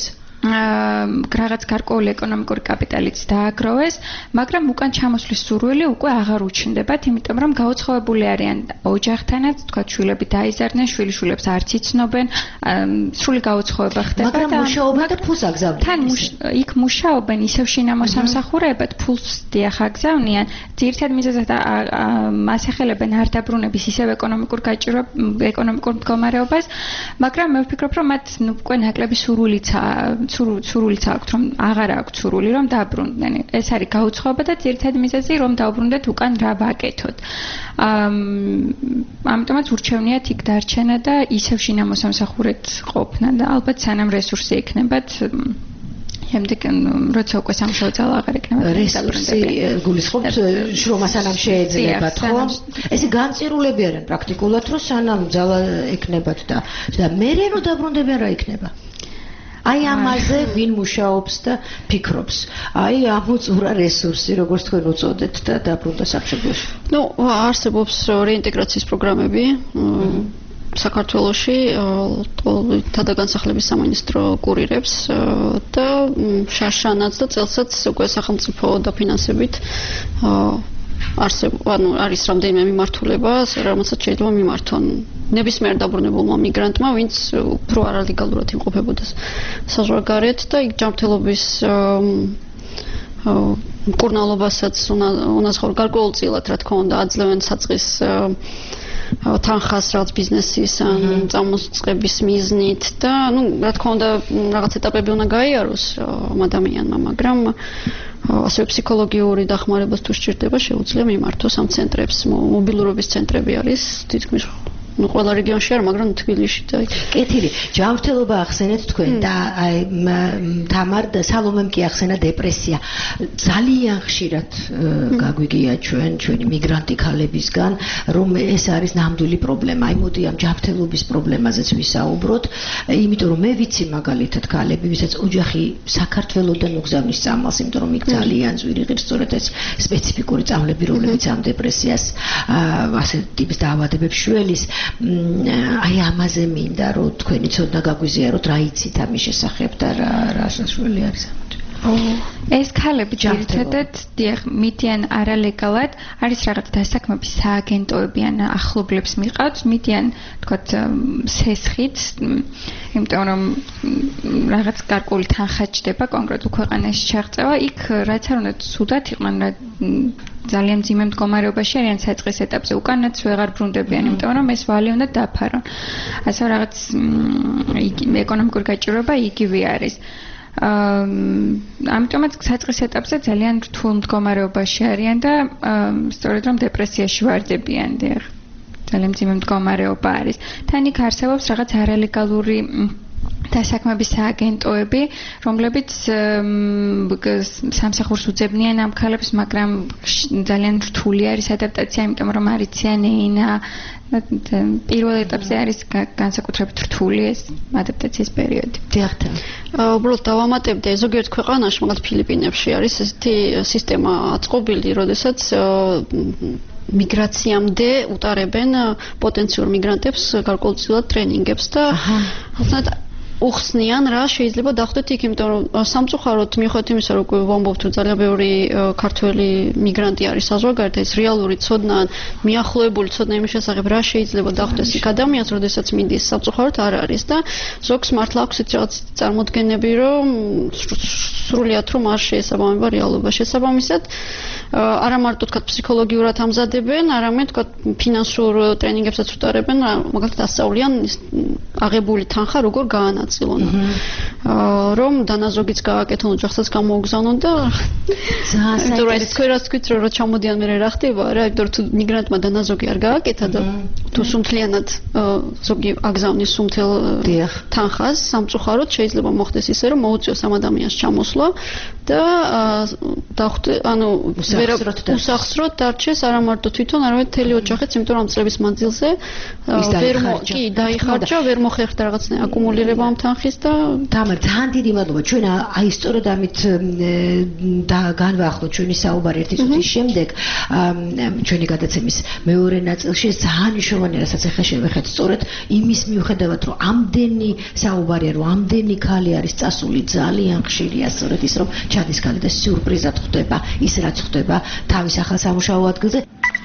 რაღაც გარკვეული ეკონომიკური კაპიტალიც დააგროვეს, მაგრამ უკან ჩამოსვლის სურვილი უკვე აღარ უჩნდებათ, იმიტომ რომ გაუცხოებული არიან ოჯახთანაც, თქვა შვილები დაიზარდნენ, შვილიშვილებს არც იცნობენ, სრული გაუცხოება ხდება. მაგრამ მუშაობენ და ფულს აგზავნიან. თან იქ მუშაობენ, ისევ შინამოსამსახურებად, ფულს დიახ აგზავნიან, ძირითად მიზეზად ასახელებენ არ დაბრუნების ისევ ეკონომიკურ მდგომარეობას, მაგრამ მე ვფიქრობ, რომ მათ უკვე ნაკლები სურვილიც აქვთ, რომ აღარ აქვთ სურვილი, რომ დაბრუნდნენ. ეს არის გაუცხოება და ძირითადი მიზეზი, რომ დაუბრუნდეთ უკან რა ვაკეთოთ. ამიტომაც ურჩევნიათ იქ დარჩენა და ისევ შინამოსამსახურეთ ყოფნა და ალბათ სანამ რესურსი ექნებათ, შემდეგ როცა უკვე სამუშაო ძალა აღარ ექნებათ. რესურსი გულისხმობთ, რომ სანამ შეეძლებათ, ხო? ესე განწირულები არიან პრაქტიკულად, რომ სანამ ძალა ექნებათ და მერე რომ დაბრუნდებიან რა იქნება? აი ამაზე ვინ მუშაობს და ფიქრობს. აი ამოწურა რესურსი, როგორც თქვენ უწოდეთ და დაბრუნდა სამშობლოში. არსებობს რეინტეგრაციის პროგრამები საქართველოში, თავდაგანსახლების სამინისტრო კურირებს და შაშანაც და წელსაც უკვე სახელმწიფო დაფინანსებით არის რამდენიმე მიმართულება, რომელსაც შეიძლება მიმართონ ნებისმიერ დაბრუნებულმა მიგრანტმა, ვინც უფრო არალეგალურად იმყოფებოდა საზღვარგარეთ და იქ ჯანმრთელობის მკურნალობასაც უნაზღაურ გარკვეულწილად, რა თქმა უნდა, აძლევენ საწყის თანხას რაღაც ბიზნესის ან წამოსწყების მიზნით და რა თქმა უნდა, რაღაც ეტაპები უნდა გაიაროს ამ ადამიანმა, მაგრამ ასევე ფსიქოლოგიური დახმარებას თუ სჭირდება, შეუძლია მიმართოს ამ ცენტრებს. მობილურობის ცენტრები არის თითქმის ყველა რეგიონში არ, მაგრამ თბილისში და კეთილი. ჯანმრთელობა ახსენეთ თქვენ და აი თამარ და სალომემ კი ახსენა დეპრესია. ძალიან ხშირად გაგვიგია ჩვენი მიგრანტი ქალებისგან, რომ ეს არის ნამდვილი პრობლემა. აი მოდი ამ ჯანმრთელობის პრობლემაზეც ვისაუბროთ, იმიტომ რომ მე ვიცი მაგალითად ქალები, ვისაც ოჯახი საქართველოდან უგზავნის წამალს, იმიტომ რომ იქ ძალიან ძვირი ღირს სწორედ ეს სპეციფიკური წამლები, რომლებიც ამ დეპრესიას ასე ტიპის დაავადებებს შველის. აი ამაზე მინდა რომ თქვენი ცოდნა გაგვიზიაროთ, რა იცით ამის შესახებ და რა საშუალება არის ამით. ეს ქალები ძირითადად მიდიან არალეგალად, არის რაღაც დასაქმების სააგენტოები ან ახლობლებს მიყავთ, მიდიან თქვათ სესხით, იმიტომ რომ რაღაც გარკვეული თანხა ჭდება კონკრეტულ ქვეყანაში ჩაღწევა, იქ რაც არ უნდა ცუდად იყვნენ, ძალიან მძიმე მდგომარეობაში არიან საწყის ეტაპზე, უკანაც ვეღარ ბრუნდებიან, იმიტომ რომ ეს ვალი უნდა დაფარონ. ასე რაღაც ეკონომიკური გაჭირვება იგივე არის. ამიტომაც საწყის ეტაპზე ძალიან რთულ მდგომარეობაში არიან და სწორედ რომ დეპრესიაში ვარდებიან. ძალიან მძიმე მდგომარეობა არის. თან იქ არსებობს რაღაც არალეგალური დასაქმების სააგენტოები, რომლებიც სამსახურს უძებნიან ამ ქალებს, მაგრამ ძალიან რთული არის ადაპტაცია, იმიტომ რომ არიციან ენა. პირველ ეტაპზე არის განსაკუთრებით რთული ეს ადაპტაციის პერიოდი. დიახ. უბრალოდ დავამატებდი, ზოგიერთ ქვეყანაში, მაგალითად ფილიპინებში არის ესეთი სისტემა აწყობილი, როდესაც მიგრაციამდე utარებენ პოტენციურ მიგრანტებს გარკვეულწილად ტრენინგებს და ალბათ უხსნიან რა შეიძლება დახვდეთ იქ, იმიტომ რომ სამწუხაროდ მიუხედავად იმისა, რომ ვამბობთ, რომ ძალიან ბევრი ქართველი მიგრანტი არის საზღვარგარეთ, ეს რეალური ცოდნა, მიახლოებული ცოდნა იმის შესახებ, რა შეიძლება დახვდეს იქ ადამიანს, როდესაც მიდის სამწუხაროდ არ არის და ზოგს მართლა აქვს რაღაც წარმოდგენები, რომ სრულიად რომ არ შეესაბამება რეალობა. შესაბამისად, არა მარტო თქვა ფსიქოლოგიურად ამზადებენ, არამედ თქვა ფინანსურ ტრენინგებსაც უტარებენ, მაგალითად ასწავლიან აღებული თანხა როგორ გაანაწილონ. რომ დანაზოგიც გააკეთონ, ოჯახსაც გამოუგზავნონ და იმიტომ ეს თქვით რომ ჩამოდიან მე რა ხდება რა, იმიტომ რომ თუ მიგრანტმა დანაზოგი არ გააკეთა და თუ სუმთლიანად ზოგი აგზავნის სუმთელ თანხას, სამწუხაროდ შეიძლება მოხდეს ისე რომ მოუწიოს ამ ადამიანს ჩამოსვლა და უსახსროდ დარჩეს არა მარტო თვითონ, არამედ მთელი ოჯახიც, იმიტომ რომ ამ წლების მანძილზე კი დაიხარჯა, ვერ მოხერხდა რაღაცნაირ აკუმულირება ამ თანხის და თამარ, ძალიან დიდი მადლობა. ჩვენ აი სწორედ ამით განვაახლოთ ჩვენი საუბარი ერთი წუთის შემდეგ ჩვენი გადაცემის მეორე ნაწილში. ძალიან მნიშვნელოვანი რასაც ახლა შევეხეთ სწორედ იმის მიუხედავად, რომ ამდენი საუბარია, რომ ამდენი ქალი არის წასული, ძალიან ხშირია სწორედ ის, რომ ჩადის ქალი და სიურპრიზად ხვდება ის, რაც ხვდება თავის ახალ სამუშაო ადგილზე.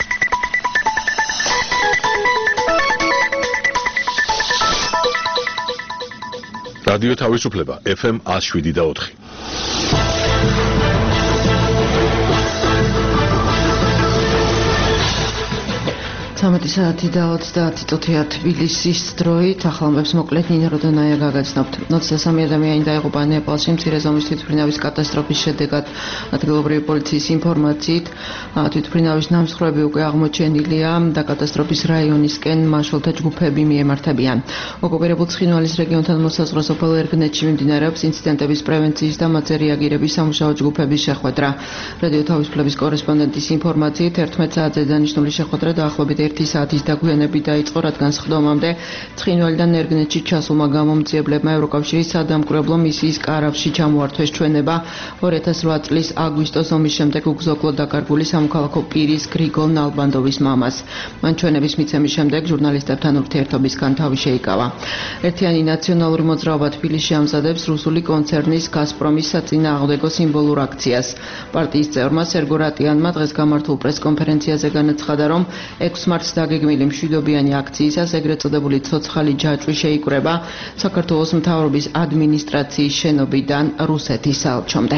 რადიო თავისუფლება FM 107.4. საათი და 30 წუთია თბილისის დროით. ახალმებს მოკლედ ნინო როდონაია გაგაცნობთ. 23 ადამიანი დაიღუპა ნეპალში მცირე ზომის თვითმფრინავის კატასტროფის შედეგად. ადგილობრივი პოლიციის ინფორმაციით, თვითმფრინავის ნამსხვრევები უკვე აღმოჩენილია და კატასტროფის რაიონისკენ მაშველთა ჯგუფები მიემართებიან. ოკუპირებულ ცხინვალის რეგიონთან მოსაზღვრე სოფელ ერგნეთში მიმდინარეობს ინციდენტების პრევენციის და მათზე რეაგირების სამუშაო ჯგუფების შეხვედრა. რადიო თავისუფლების კორესპონდენტის ინფორმაციით 11 საათზე დანიშნული შეხვედრა დაახლოებით 1 საათის დაგვიანებით დაიწყო, რადგან სხდომამდე ცხინვალიდან ერგნეთში ჩასულმა გამომძიებლებმა ევროკავშირის სადამკვირვებლო მისიის კარავში ჩამოართვეს ჩვენება 2008 წლის აგვისტოს ომის შემდეგ უგზოკლოდ დაკარგული სამოქალაქო პირის გრიგოლ ნალბანდოვის მამას. მან ჩვენების მიცემის შემდეგ ჟურნალისტებთან ურთიერთობისგან თავი შეიკავა. ერთიანი ნაციონალური მოძრაობა თბილისში ამზადებს რუსული კონცერნის გაზპრომის საწინააღმდეგო სიმბოლურ აქციას. პარტიის წევრმა სერგო რატიანმა დღეს გამართულ პრესკონფერენციაზე განაცხადა, რომ 6 მარტს დაგეგმილი მშვიდობიანი აქციისას ეგრეთ წოდებული ცოცხალი ჯაჭვი შეიკვრება საქართველოს მთავრობის ადმინისტრაციის შენობიდან რუსეთის საელჩომდე.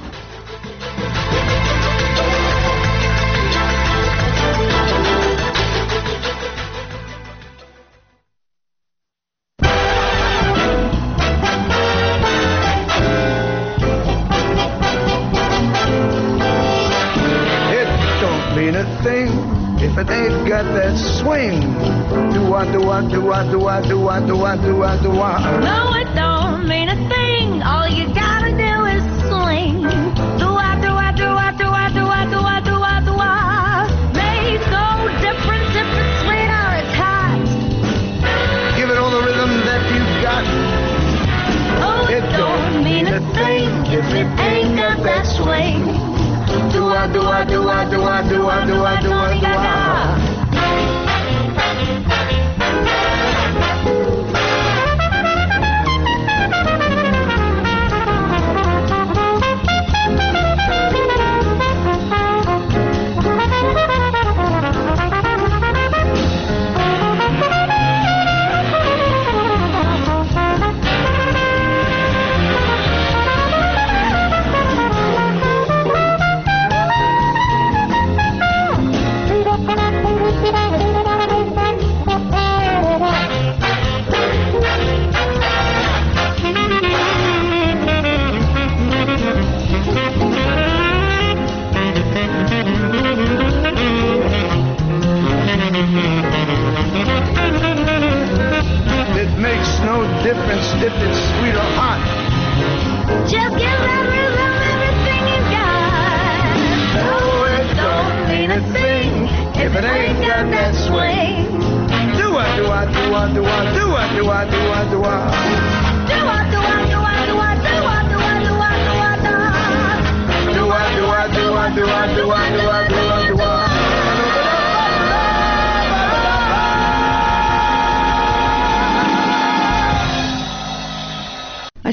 If it ain't got that swing, do-wah, do-wah, do-wah, do-wah, do-wah, do-wah, do-wah, do-wah. No, it don't mean a thing. All you gotta do is swing. Do-wah, do-wah, do-wah, do-wah, do-wah, do-wah, do-wah, do-wah. Makes no difference if it's sweet or it's hot. Give it all the rhythm that you've got. Oh, it don't mean a thing if it ain't got that swing. Do-wah, do-wah, do-wah, do-wah, do-wah, do-wah, do-wah, do-wah. Difference if it's sweet or hot. Just give that rhythm everything you got. Oh, it don't mean a thing if it ain't got that swing. Do-wah, do-wah, do-wah, do-wah, do-wah, do-wah, do-wah, do-wah. Do-wah, do-wah, do-wah, do-wah, do-wah, do-wah, do-wah, do-wah, do-wah. Do-wah, do-wah, do-wah, do-wah, do-wah, do-wah, do-wah, do-wah.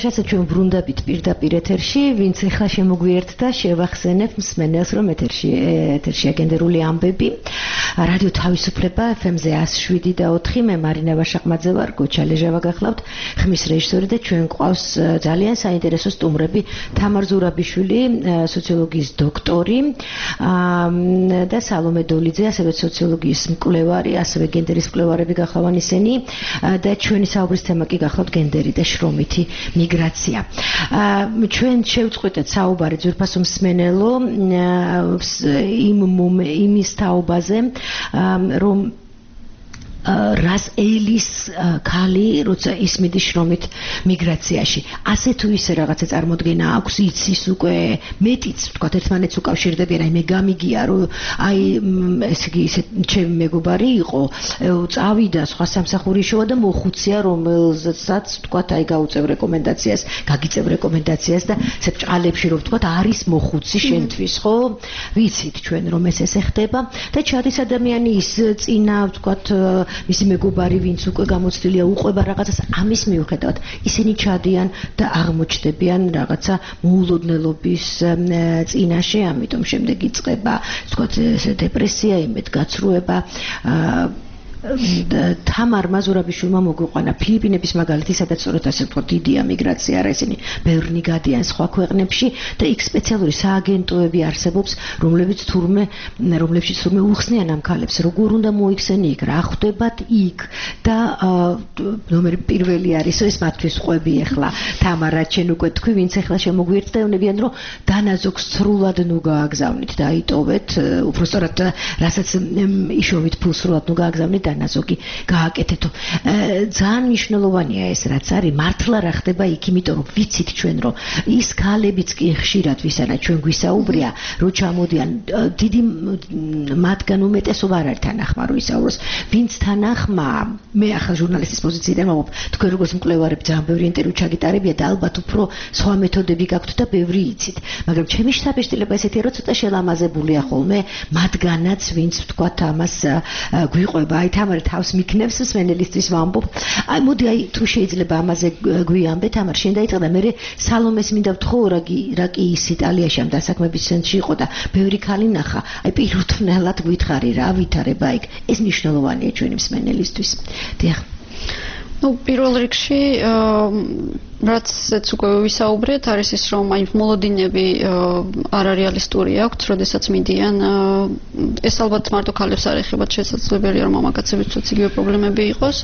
მაშასა ჩვენ ბრუნდებით პირდაპირ ეთერში, ვინც ახლა შემოგვიერთდა, შევახსენებ მსმენელს, რომ ეთერშია გენდერული ამბები. რადიო თავისუფლება FM-ზე 107.4, მე მარინა ვაშაყმაძე ვარ, გოჩა ლეჟავა გახლავთ, ხმის რეჟისორი და ჩვენ გვყავს ძალიან საინტერესო სტუმრები, თამარ ზურაბიშვილი, სოციოლოგიის დოქტორი და სალომე დოლიძე, ასევე სოციოლოგიის მკვლევარი, ასევე გენდერის მკვლევარები გახლავან ისინი და ჩვენი საუბრის თემა კი გახლავთ გენდერი და შრომითი მიგრაცია. ჩვენ შევწყვეტეთ საუბარი ძვირფასო მსმენელო იმის თაობაზე, რომ რას ელის ქალი როცა ისმის შრომით მიგრაციაში ასე თუ ისე რაღაცა წარმოდგენა აქვს იცის უკვე მეტიც ვთქვათ ერთმანეთს უკავშირდებიან აი მე გამიგია რომ აი ესე იგი ისე ჩემი მეგობარი იყო წავიდა სხვა სამსახური შევა და მოხუცია რომელსაც ვთქვათ აი გაუწევ რეკომენდაციას გაგიწევ რეკომენდაციას და ესე ბჭყალებში რომ ვთქვათ არის მოხუცი შენთვის ხო ვიცით ჩვენ რომ ესე ხდება და ჩადის ადამიანი ის წინა ვთქვათ მისი მეგობარი ვინც უკვე გამოცდილია უყვება რაღაცას ამის მიუხედავად ისინი ჩადიან და აღმოჩნდებიან რაღაცა მოულოდნელობის წინაშე ამიტომ შემდეგ იწყება ვთქვათ დეპრესია იმედგაცრუება თამარმა ზურაბიშვილმა მოგვიყვანა ფილიპინების მაგალითი, სადაც სწორედ ასე ვთქვათ დიდია მიგრაცია, არა ისინი ბევრნი გადიან სხვა ქვეყნებში და იქ სპეციალური სააგენტოები არსებობს, რომლებიც თურმე უხსნიან ამ ქალებს, როგორ უნდა მოიქცენ იქ, რა ხვდებათ იქ და ნომერი პირველი არის ეს მათთვის ყვები ახლა თამარა ჩვენ უკვე თქვი, ვინც ახლა შემოგვიერთდა ეუბნებიან, რომ დანაზოგს სრულად ნუ გააგზავნით და აიტოვეთ, უბრალოდ რასაც იშოვით ფულს სრულად ნუ გააგზავნით ნაზოგი გააკეთეთო. ძალიან მნიშვნელოვანია ეს რაც არის, მართლა რა ხდება იქ, იმიტომ რომ ვიცით ჩვენ რომ ის ქალებიც კი ხშირად ვისანა ჩვენ გვისაუბრია, რომ ჩამოდიან დიდი მათგან უმეტესობა არ არის თანახმა რომ ისაუბროს. ვინც თანახმა, მე ახლა ჟურნალისტის პოზიციიდან ვამბობ, თქვენ როგორც მკვლევარები ძალიან ბევრი ინტერვიუ ჩაგიტარებია და ალბათ უფრო სხვა მეთოდები გაქვთ და ბევრი იცით. მაგრამ ჩემი შთაბეჭდილება ესეთია, რომ ცოტა შელამაზებულია ხოლმე მათგანაც, ვინც ვთქვათ ამას გვიყვება. აი თამარი თავს მიქნევს მსმენელისთვის ვამბობ. აი მოდი აი თუ შეიძლება ამაზე გვიამბე თამარ შენ დაიწყე და მე სალომეს მინდა ვთხოვ რა კი ის იტალიაში ამ დასაქმების ცენტრში იყო და ბევრი ქალი ნახა. აი პირუთვნელად გითხარი რა ვითარება იქ. ეს მნიშვნელოვანია ჩვენი მსმენელისთვის. დიახ. Ну, პირველ რიგში რაცაც უკვე ვისაუბრეთ, არის ის, რომ აი მოლოდინები არარეალისტური აქვს, როდესაც მიდიან. ეს ალბათ მარტო ქალებს არ ეხება, შესაძლებელია რომ მამაკაცებიც იგივე პრობლემები იყოს.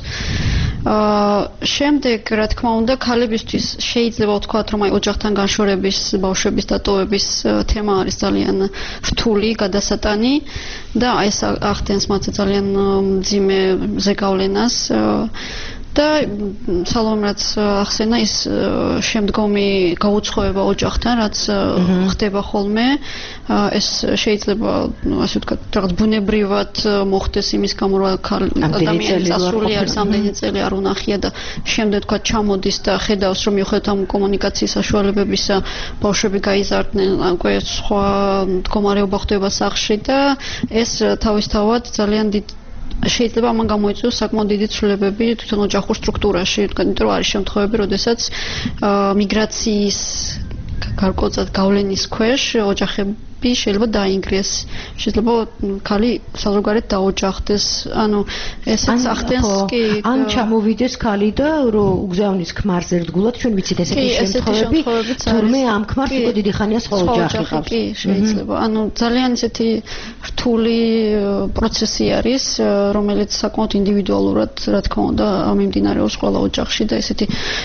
შემდეგ, რა თქმა უნდა, ქალებისთვის შეიძლება ვთქვათ, რომ აი ოჯახთან განშორების, ბავშვების დატოვების თემა არის ძალიან რთული, გადასატანი და ეს ახდენს მათზე ძალიან მძიმე ზეგავლენას. და სალომეც ახსენა ის შემდგომი გაუცხოება ოჯახთან, რაც ხდება ხოლმე, ეს შეიძლება ასე ვთქვათ, რაღაც ბუნებრივად მოხდეს იმის გამო, რომ ადამიანი წასული არის, ამდენი წელი არ უნახია და შემდეგ თქვა ჩამოდის და ხედავს, რომ მიუხედავად ამ კომუნიკაციის საშუალებებისა, ბავშვები გაიზარდნენ, უკვე სხვა მდგომარეობა ხდება სახლში და ეს თავისთავად ძალიან დიდი შეიძლება ამან გამოიწვიოს საკმაოდ დიდი ცვლილებები თვითონ ოჯახურ სტრუქტურაში, იმიტომ რომ არის შემთხვევები, როდესაც მიგრაციის გარკვეულწად გავლენის ქვეშ ოჯახები შეიძლება დაინგრეს, შეიძლება ქალი საზოგადოებრივ დაოჯახდეს, ანუ ესეც ახდენს კი ან ჩამოვიდეს ქალი და რომ უგზავნის ქმარს ერთგულად, ჩვენ ვიცით ესეთი შემთხვევები, თურმე ამ ქმარს უკვე დიდი ხანია სხვა ოჯახი ყავს. კი, შეიძლება. ანუ ძალიან ესეთი რთული პროცესი არის, რომელიც საკმაოდ ინდივიდუალურად, რა თქმა უნდა, მიმდინარეობს ყველა ოჯახში და ესეთი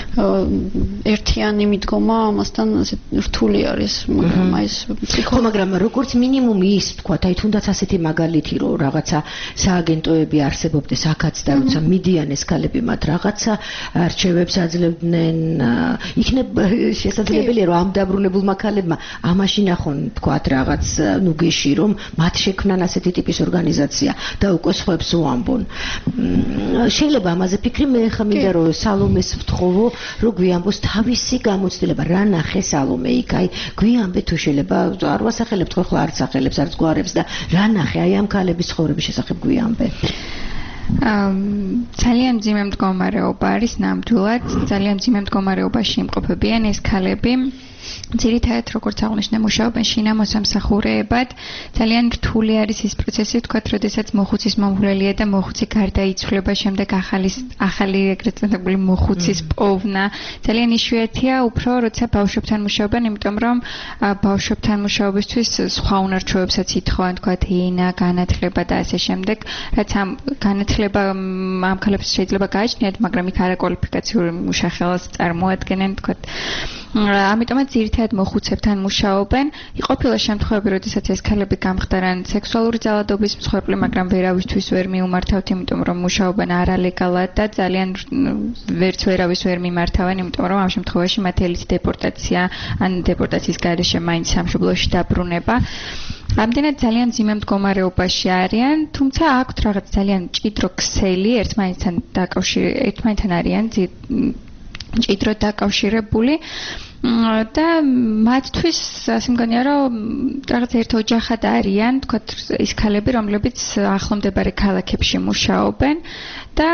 ერთიანი მიდგომა ამასთან რთული არის, მაგრამ აი ეს მაგრამ როგორც მინიმუმ ის თქვა, აი თუნდაც ასეთი მაგალითი რომ რაღაცა სააგენტოები არსებობდეს აქაც და როცა მიდიან ეს ქალები მათ რაღაცა არჩევებს აძლევდნენ, იქნებ შესაძლებელია რომ ამ დაბრუნებულმა ქალებმა ამაში ნახონ თქვა რაღაც ნუგეში რომ მათ შექმნან ასეთი ტიპის ორგანიზაცია და უკვე სხვებს უამბონ. შეიძლება ამაზე ფიქრი მე ხა მინდა რომ სალომეს ვთხოვო, რომ გვიამბოს თავისი გამოცდილება, რა ნახე სალომე იქ, აი გვიამბე თუ შეიძლება არ ვასახელებთ ხო არც სახელებს არც გვარებს და რა ნახე აი ამ ქალების ცხოვრების შესახებ გვიამბე. ძალიან მძიმე მდგომარეობა არის ნამდვილად, ძალიან მძიმე მდგომარეობაში იმყოფებიან ეს ქალები. ძირითადად როგორც აღნიშნე მუშაობენ შინამო სამსახურეებად, ძალიან რთული არის ის პროცესი, თქვათ, როდესაც მოხუცის მომვლელია და მოხუცი გარდაიცვლება, შემდეგ ახალი ეგრეთ წოდებული მოხუცის პოვნა. ძალიან იშვიათია უფრო როცა ბავშვებთან მუშაობენ, იმიტომ რომ ბავშვებთან მუშაობისთვის სხვა უნარჩვევებსაც ითხოვენ, თქვათ, ენა, განათლება და ასე შემდეგ, რაც ამ განათლება ამ ქალებს შეიძლება გააჩნიათ, მაგრამ იქ არაკვალიფიკაციური მუშახელს წარმოადგენენ, თქვათ. ამიტომაც ძირითადად მოხუცებთან მუშაობენ. ყოფილა შემთხვევები, როდესაც ეს ქალები გამხდარან სექსუალური ძალადობის მსხვერპლი, მაგრამ ვერავისთვის ვერ მიუმართავთ, იმიტომ რომ მუშაობენ არალეგალად და ძალიან ვერავის ვერ მიმართავენ, იმიტომ რომ ამ შემთხვევაში მათ ელით დეპორტაცია ან დეპორტაციის გარეშე მაინც სამშობლოში დაბრუნება. ამდენად ძალიან მძიმე მდგომარეობაში არიან, თუმცა აქვთ რაღაც ძალიან მჭიდრო ქსელი, ერთმანეთთან არიან მჭიდროდ დაკავშირებული. და მათთვის ასე მგონია რომ რაღაც ერთ ოჯახად არიან, თქვათ, ის ქალები, რომლებიც ახლომდებარე ქალაქებში მუშაობენ და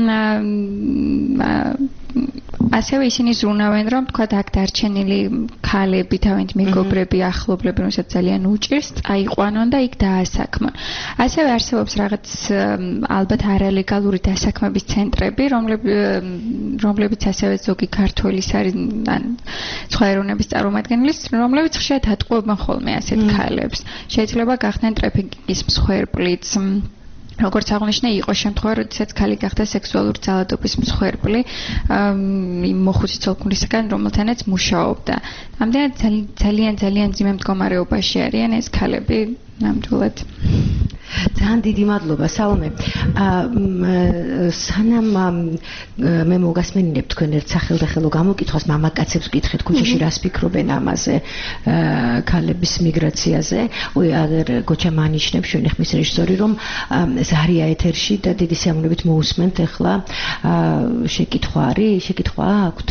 ასევე ისინი ზრუნავენ, რომ თქვათ, აქ დარჩენილი ქალები, თავიანთ მეგობრები, ახლობლები, რომელსაც ძალიან უჭირს, წაიყვანონ და იქ დაასაქმონ. ასევე არსებობს რაღაც ალბათ არალეგალური დასაქმების ცენტრები, რომლებიც ასევე ზოგი ქართველის არის ან სხვა ეროვნების წარმომადგენლის, რომლებიც ხშირად ატყუებენ ხოლმე ასეთ ქალებს. შეიძლება გახდნენ ტრაფიკინგის მსხვერპლიც. როგორც აღნიშნე, იყო შემთხვევა, როდესაც ქალი გახდა სექსუალური ძალადობის მსხვერპლი მოხუცის ცოლ-ქმრისგან, რომელთანაც მუშაობდა. ამდენად ძალიან მძიმე მდგომარეობაში არიან ეს ქალები ნამდვილად. ძალიან დიდი მადლობა, სალომე. სანამ მე მოგასმენინებ თქვენ ერთ სახელდახელო გამოკითხვას, მამაკაცებს ვკითხეთ, ქუჩაში რას ფიქრობენ ამაზე, ქალების მიგრაციაზე. გოჩა მანიშნებს, ჩვენი ხმის რეჟისორი, რომ ზარია ეთერში და დიდი სიამოვნებით მოусმენთ ახლა შეკითხვა არის, შეკითხვა აქვთ?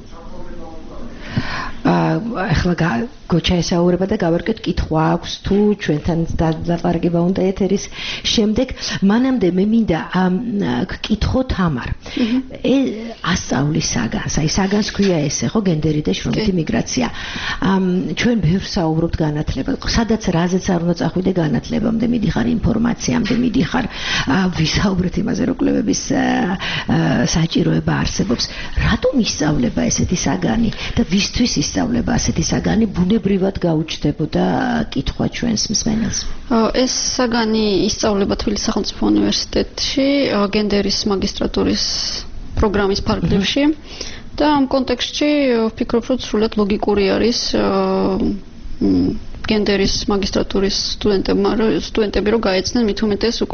ახლა გოჩა ესაურება და გავარკვეთ, კითხვა აქვს თუ ჩვენთან დალაპარაკება უნდა ეთერის შემდეგ. მანამდე მე მინდა გკითხო თამარ. ასწავლის საგანს, აი საგანს ქვია ესე, ხო, გენდერი და შრომითი მიგრაცია. ჩვენ ბევრ საუბრობთ განათლება. სადაც რაზეც არ უნდა წახვიდე განათლებამდე მიდიხარ, ინფორმაციამდე მიდიხარ, ვისაუბრეთ იმაზე, რომ კვლევების საჭიროება არსებობს. რატომ ისწავლება ესეთი საგანი და ვისთვის ისწავლება ასეთი საგანი? ბუნებრივად გაუჩნდებოდა კითხვა ჩვენს მსმენელს. ეს საგანი ისწავლება თბილისის სახელმწიფო უნივერსიტეტში, გენდერის მაგისტრატურის პროგრამის ფარგლებში და ამ კონტექსტში ვფიქრობ, რომ სრულად ლოგიკური არის გენდერის მაგისტრატურის სტუდენტები რომ გაეცნენ, მით უმეტეს უკვე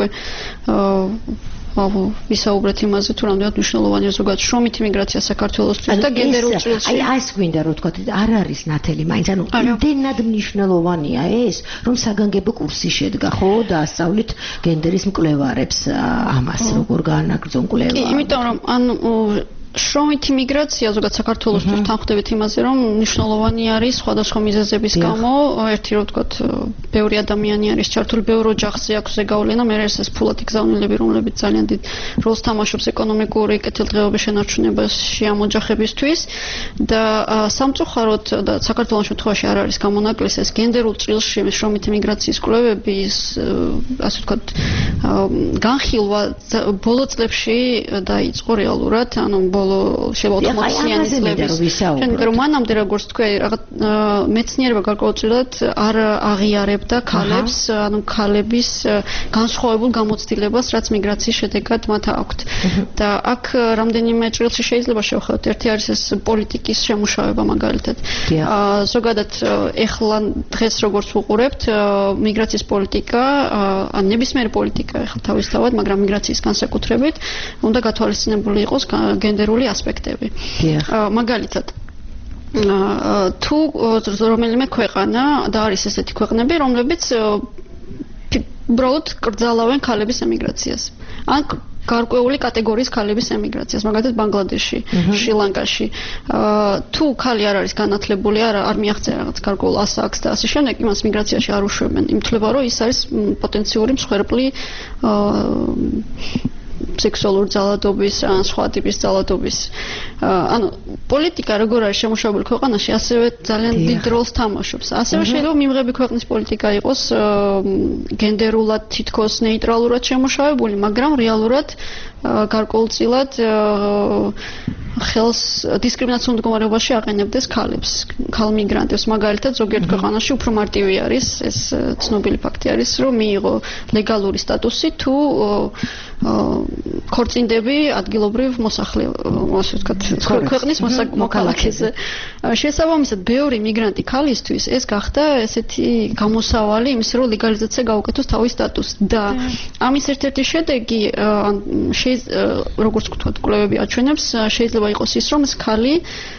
ვისაუბრეთ იმაზე, თუ რამდენად მნიშვნელოვანია ზოგადად შრომითი მიგრაცია საქართველოსთვის და გენდერულ წილში. აი ეს გვინდა რომ თქვა, არ არის ნათელი მაინც, ანუ იმდენად მნიშვნელოვანია ეს, რომ საგანგებო კურსი შედგა, ხო, და ასწავლით გენდერის მკვლევარებს ამას, როგორ გაანაგრძონ კვლევა. იმიტომ რომ შრომითი მიგრაცია ზოგადად საქართველოსთვის თანხმდებით იმაზე, რომ მნიშვნელოვანი არის სხვადასხვა მიზეზების გამო. ერთი რომ ვთქვათ, ბევრი ადამიანი არის ჩართული, ბევრ ოჯახზე აქვს ზეგავლენა, მე ეს ფულადი გზავნილები, რომლებიც ძალიან დიდ როლს თამაშობს ეკონომიკური კეთილდღეობის შენარჩუნებაში ამ ოჯახებისთვის და სამწუხაროდ და საქართველოს შემთხვევაში არ არის გამონაკლისი ეს გენდერულ წილში შრომითი მიგრაციის კვლევები, ასე ვთქვათ, განხილვა ბოლო წლებში დაიწყო რეალურად, ანუ შეიძლება 80-იანი წლების. რომ მანამდე როგორც თქვი, რაღაც მეცნიერება გარკვეულწილად არ აღიარებდა ქალებს, ანუ ქალების განსხვავებულ გამოცდილებას, რაც მიგრაციის შედეგად მათ აქვთ. და აქ რამდენიმე ჭრილში შეიძლება შევხედოთ. ერთი არის ეს პოლიტიკის შემუშავება მაგალითად. ზოგადად ეხლა დღეს როგორც ვუყურებთ, მიგრაციის პოლიტიკა, ან ნებისმიერი პოლიტიკა ეხლა თავისთავად, მაგრამ მიგრაციის განსაკუთრებით უნდა გათვალისწინებული იყოს გენდერული ასპექტები. მაგალითად თუ რომელიმე ქვეყანა და არის ესეთი ქვეყნები, რომლებიც უბრალოდ კრძალავენ ქალების ემიგრაციას. ან გარკვეული კატეგორიის ქალების ემიგრაციას, მაგალითად ბანგლადეში, შრი-ლანკაში. თუ ქალი არ არის განათლებული, არ მიაღწია რაღაც გარკვეულ ასაკს და ასე შემდეგ, იმას მიგრაციაში არ უშვებენ. იმთვლება, რომ ის არის პოტენციური მსხვერპლი სექსუალური ძალადობის ან სხვა ტიპის ძალადობის ანუ პოლიტიკა როგორ არის შემუშავებული ქვეყანაში ასევე ძალიან დიდ როლს თამაშობს ასევე შეიძლება მიმღები ქვეყნის პოლიტიკა იყოს გენდერულად თითქოს ნეიტრალურად შემუშავებული მაგრამ რეალურად გარკვეულწილად ხელს დისკრიმინაციულ მდგომარეობაში აყენებდეს ქალებს, ქალ მიგრანტებს, მაგალითად ზოგიერთ ქვეყანაში უფრო მარტივი არის ეს ცნობილი ფაქტი არის, რომ მიიღო ლეგალური სტატუსი თუ ქორწინდები ადგილობრივ მოსახლეობაში, ასე ვთქვათ, ქვეყნის მოქალაქეზე. შესაბამისად, ბევრი მიგრანტი ქალისთვის ეს გახდა ესეთი გამოსავალი იმის, რომ ლეგალიზაცია გაუკეთოს თავის სტატუსს და ამის ერთ-ერთი შედეგი როგორც ვთქვათ, კვლევები აჩვენებს, შეიძლება იყოს ის, რომ ქალი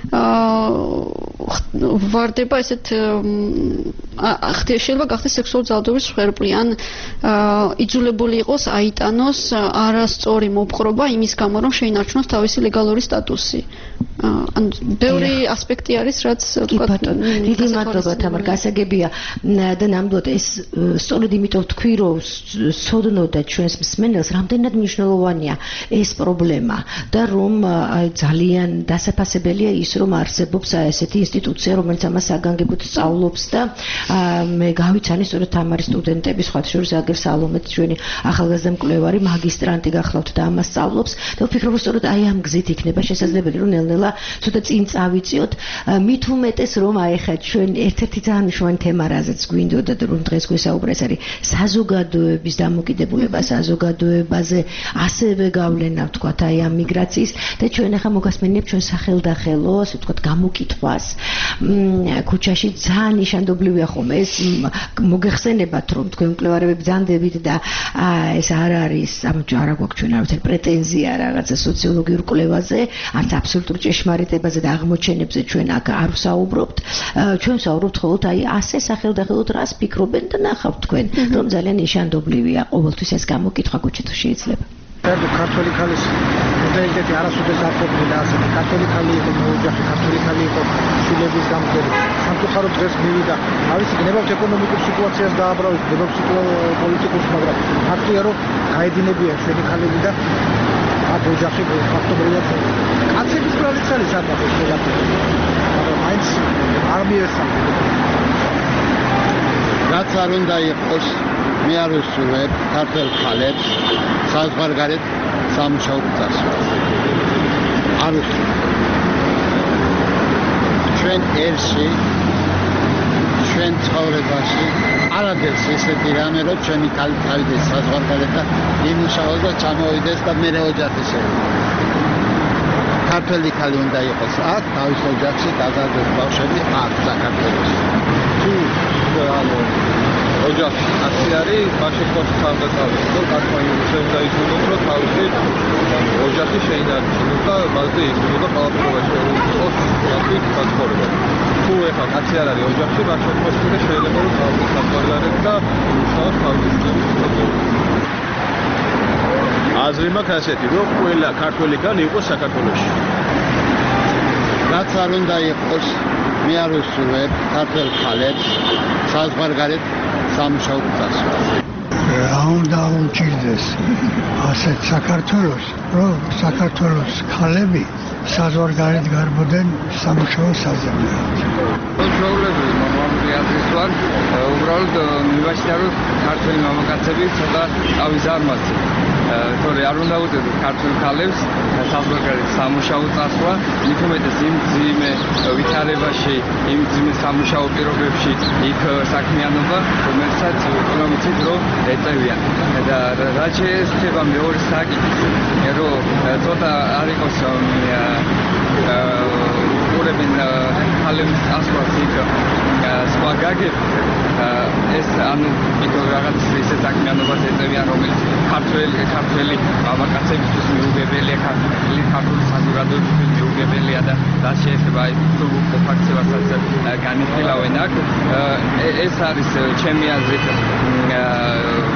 ვარდება ესეთ შეიძლება გახდეს სექსუალური ძალადობის მსხვერპლი ან იძულებული იყოს აიტანოს არასწორი მოპყრობა იმის გამო, რომ შეინარჩუნოს თავისი ლეგალური სტატუსი. ან ბევრი ასპექტი არის, რაც ვთქვათ, დიდი მადლობა თამარ, გასაგებია და ნამდვილად ეს სწორედ იმიტომ ვთქვი, რომ სოდნოდა ჩვენს მსმენელს, რამდენად მნიშვნელოვანია ეს პრობლემა და რომ ძალიან დასაფასებელია ის, რომ არსებობს ესეთი ინსტიტუცია, რომელიც ამას საგანგებოდ სწავლობს და მე გავიცანი სწორედ თამარის სტუდენტები, სხვა შორის აგერ სალომეც ჩვენი ახალგაზრდა მკვლევარი მაგისტრანტი გახლავთ და ამას სწავლობს და ვფიქრობ, რომ სწორედ აი ამ გზით იქნება შესაძლებელი, რომ ნელ-ნელა ცოტა წინ წავიწიოთ, მით უმეტეს რომ აი ხა ჩვენ ერთ-ერთი ძალიან მნიშვნელოვანი თემა, რაზეც გვინდოდა რომ დღეს გვესაუბრა, ეს არის საზოგადოების დამოკიდებულება საზოგადოებაზე, ასევე გავლენა ვთქვათ აი ამ მიგრაციის და ჩვენ ახლა მოგასმენიებ ჩვენ სახელდახელო, ასე ვთქვათ, გამოკითხვას. ქუჩაში ძალიან ნიშანდობლივია ხომ ეს მოგეხსენებათ რომ თქვენ მკვლევარები ბრძანდებით და ეს არ არის არა გვაქვს ჩვენ არავითარი პრეტენზია რაღაცა სოციოლოგიურ კვლევაზე, არც აბსოლუტურ ჭეშმარიტებაზე და აღმოჩენებზე ჩვენ აქ არ ვსაუბრობთ. ჩვენ ვსაუბრობთ ხოლმე აი ასე სახელდახელოდ რას ფიქრობენ და ნახავთ თქვენ რომ ძალიან ნიშანდობლივია ყოველთვის ეს გამოკითხვა ქუჩით შეიძლება. ქართველი ქალის მოდელიტეტი არასოდეს არ ყოფილა ასეთი ქართველი ქალი იყო მოუჯახი ქართველი ქალი იყო შვილების გამგებელი სამწუხაროდ დღეს მივიდა ავიცი გნებავთ ეკონომიკურ სიტუაციას დააბრალეთ გნებავთ პოლიტიკურს მაგრამ ფაქტია რომ გაედინებიან ჩვენი ქალები და აქ ოჯახი ფაქტობრივად კაცების ბრალიც არის სადღაც ეს ყველაფერი მაგრამ მაინც არ მიესალმებით რაც არ უნდა იყოს მე არ ვსურვებ ქართველ ქალებს საზღვარგარეთ სამუშაოდ წასვლას. არ ვსურვებ. ჩვენ ერში ჩვენ ცხოვრებაში არადერს ესეთი რამე რომ ჩვენი ქალი თავიდეს საზღვარგარეთ და იმუშაოს და ჩამოვიდეს და მერე ოჯახი შეეძინოს. ქართველი ქალი უნდა იყოს აქ თავის ოჯახში დაზარდეს ბავშვები აქ საქართველოში. თუ ანუ ოჯახი ასე არის, მაშინ ხოს სამწავალს, რომ კაცმა შეიძლება იზრუნოს, რომ თავისი ოჯახი შეინარჩუნოს და მასზე იზრუნოს და ყველაფერში იყოს თქვით საცხოვრება. თუ ეხლა კაცი არ არის ოჯახში, მაშინ ხოს შეიძლება რომ თავის საცხოვრებლად და უშავს თავის აზრი მაქვს ასეთი, რომ ყველა ქართველი ქალი იყოს საქართველოში. რაც არ უნდა იყოს, მე არ ვსურვებ ქართველ ქალებს საზღვარგარეთ სამუშაოდ წასვლას. უნდა უჭირდეს ასეთ საქართველოს, რომ საქართველოს ქალები საზღვარგარეთ გარბოდნენ სამუშაო საზეიმოდ. პრობლემები მომავალი ადრესვან უბრალოდ მივაშინა რომ ქართველი მამაკაცები ცოტა ავიზარმაცი. თორე არ უნდა უწევდეთ ქართველ ქალებს საზღვარგარეთ სამუშაო წასვლა, მით უმეტეს იმ ძიმე ვითარებაში, იმ ძიმე სამუშაო პირობებში იქ საქმიანობა, რომელსაც ეკონომიკით რომ ეწევიან. და რაც შეეხება მეორე საკითხს, რომ ცოტა არ იყოს ურებენ ქალების წასვლას იქ სხვა გაგებით ეს ანუ იქ რაღაც ისე საქმიანობას ეწევიან რომელიც ქართველი მამაკაცებისთვის მიუღებელია ქართული საზოგადოებისთვის მიუღებელია და რაც შეეხება აი თუ ფაქტებასაც განიხილავენ აქ ეს არის ჩემი აზრით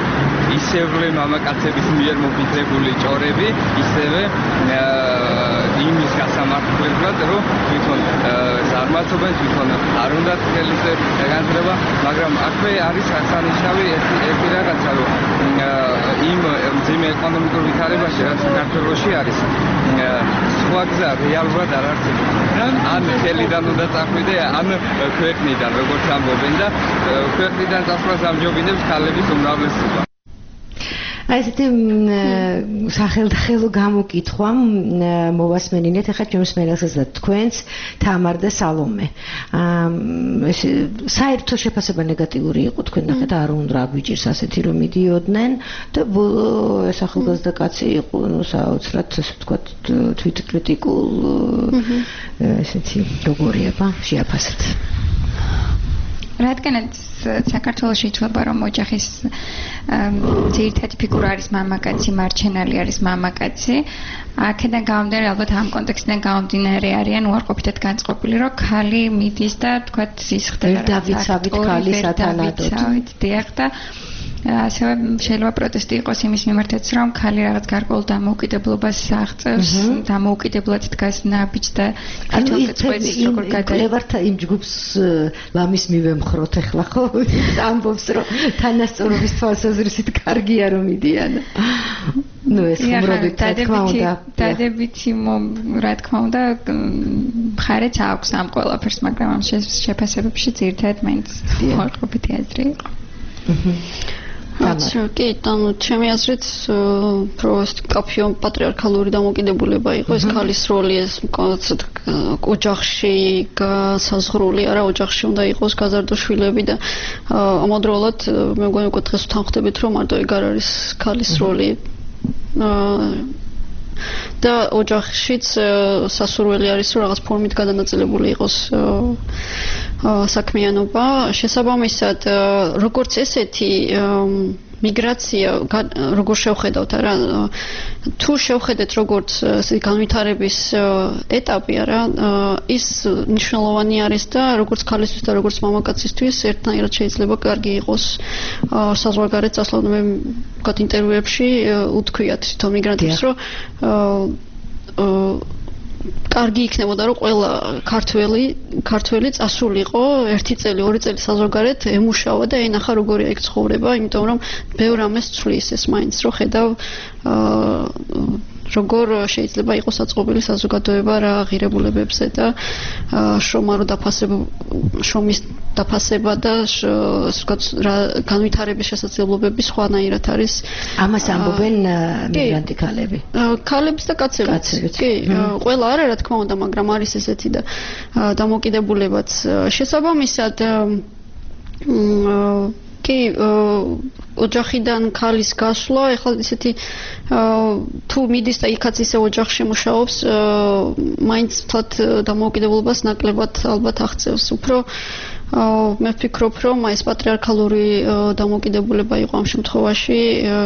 ისევე მამაკაცების მიერ მოფიქრებული ჭორები ისევე იმის გასამართლებლად, რომ თვითონ ზარმაცობენ, თვითონ არ უნდათ ხელის განძრება, მაგრამ აქვე არის აღსანიშნავი ერთი რაღაცა, რომ იმ მძიმე ეკონომიკურ ვითარებაში, რაც საქართველოში არის, სხვა გზა რეალურად არ არსებობს. ან ხელიდან უნდა წახვიდე, ან ქვეყნიდან, როგორც ამბობენ და ქვეყნიდან წასვლას ამჯობინებს ქალების უმრავლესობა. აი ესეთი სახელდახელო გამოკითხვა მოვასმენინეთ ახლა ჩემს მენელსაც და თქვენს თამარ და სალომე. საერთო შეფასება ნეგატიური იყო თქვენ ნახეთ არ უნდა გვიჭირს ასეთი რომ მიდიოდნენ და ეს ახალგაზრდა კაცი იყო საოცრად ასე ვთქვათ თვითკრიტიკულ ესეთი როგორია შეაფასეთ. რადგანაც საქართველოში ითვლება რომ ოჯახის ძირითადი ფიგურა არის მამაკაცი, მარჩენალი არის მამაკაცი. აქედან გამომდინარე ალბათ ამ კონტექსტიდან გამომდინარე არიან უარყოფითად განწყობილი რომ ქალი მიდის და თქვათ ის ხდება დავიცავით ქალი სათანადოდ. დიახ და ასევე შეიძლება პროტესტი იყოს იმის მიმართაც რომ ქალი რაღაც გარკვეულ დამოუკიდებლობას აღწევს, დამოუკიდებლად დგას ნაბიჯს და ქართული წვეცის როგორ გადაიღებთ იმ ჯგუფს ლამის მივემხროთ ახლა ხო ამბობს რომ თანასწორობის თვალსაზრისით კარგია რომ მიდიან. ნუ ეს ხმრობით რა თქმა უნდა დადებითი რა თქმა უნდა მხარეც აქვს ამ ყველაფერს, მაგრამ ამ შეფასებებში ძირითადად მაინც უარყოფითი აზრი იყო. კი, ანუ ჩემი აზრით კაფიო პატრიარქალური დამოკიდებულება იყო ეს ქალის როლი ეს ოჯახში გასაზღვრული არა ოჯახში უნდა იყოს გაზარდო შვილები და ამავდროულად მე მგონი უკვე დღეს ვთანხმდებით რომ მარტო ეგ არ არის ქალის როლი და ოჯახშიც სასურველი არის რომ რაღაც ფორმით გადანაწილებული იყოს საქმიანობა შესაბამისად როგორც ესეთი მიგრაცია როგორ შევხედავთ არა თუ შევხედეთ როგორც განვითარების ეტაპი არა ის მნიშვნელოვანი არის და როგორც ქალისთვის და როგორც მამაკაცისთვის ერთნაირად შეიძლება კარგი იყოს საზღვარგარეთ წასვლა მე ვთქვათ ინტერვიუებში უთქვიათ თვითონ მიგრანტებს რომ კარგი იქნებოდა რომ ყველა ქართველი წასულიყო 1 წელი 2 წელი საზღვარგარეთ ემუშავა და ენახა როგორია იქ ცხოვრება იმიტომ რომ ბევრ ამას ცვლის ეს მაინც რომ ხედავ როგორ შეიძლება იყოს აწყობილი საზოგადოება რა ღირებულებებზე და შრომის დაფასება და განვითარების შესაძლებლობები სხვანაირად არის ამას ამბობენ მიგრანტი ქალები ქალებიც და კაცებიც კი ყველა არა რა თქმა უნდა მაგრამ არის ესეთი და დამოკიდებულებაც შესაბამისად კი ოჯახიდან ქალის გასვლა ეხლა ისეთი თუ მიდის და იქაც ისე ოჯახში მუშაობს მაინც თვათ დამოუკიდებლობას ნაკლებად ალბათ აღწევს უფრო მე ვფიქრობ რომ ეს პატრიარქალური დამოუკიდებულება იყო ამ შემთხვევაში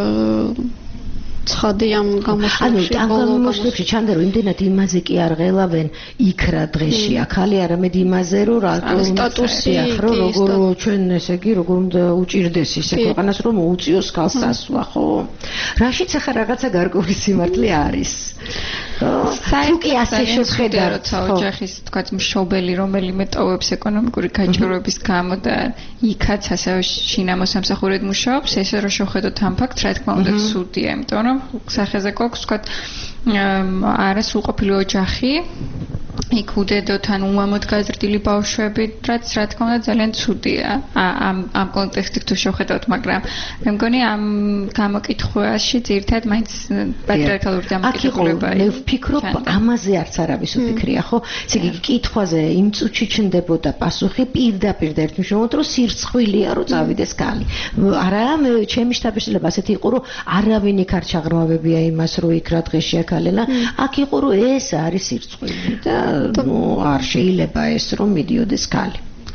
ცხადი ამ გამოსვლებში ანუ ამ გამოსვლებში ჩანდა რომ იმდენად იმაზე კი არ ღელავენ იქ რა დღეში ახალი არამედ იმაზე რომ რატომ სტატუსი როგორ ჩვენ ესე იგი როგორ უნდა უჭირდეს ისე ქვეყანას რომ უწიოს ქალს დასვლა ხო რაშიც ახლა რაღაცა გარკვეული სიმართლე არის საერთოდ ასე შევხედავთ ოჯახის თქვათ მშობელი რომელიმე ტოვებს ეკონომიკური გაჭირვების გამო და იქაც ასევე შინამო სამსახურად მუშაობს ესე რომ შევხედოთ ამ ფაქტს რა თქმა უნდა ცუდია იმიტომ რომ სახეზე გვაქვს თქვათ არასრულყოფილი ოჯახი იქ უდედოთ ან უმამოდ გაზრდილი ბავშვები რაც რა თქმა უნდა ძალიან ცუდია ამ კონტექსტით თუ შევხედავთ მაგრამ მე მგონი ამ გამოკითხვაში ძირითადად მაინც პატრიარქალური დამოკიდებულება მე ვფიქრობ ამაზე არც არავის უფიქრია ხო ესე იგი კითხვაზე იმ წუთში ჩნდებოდა პასუხი პირდაპირ და ერთმნიშვნელოვნად რომ სირცხვილია რომ წავიდეს ქალი არა მე ჩემი შთაბეჭდილება ასეთი იყო რომ არავინ იქ არ ჩაღრმავებია იმას რომ იქ რა დღეშია ქალილა აქ იყო რომ ეს არის სირცხვილი და არ შეიძლება ეს რომ მიდიოდეს ქალი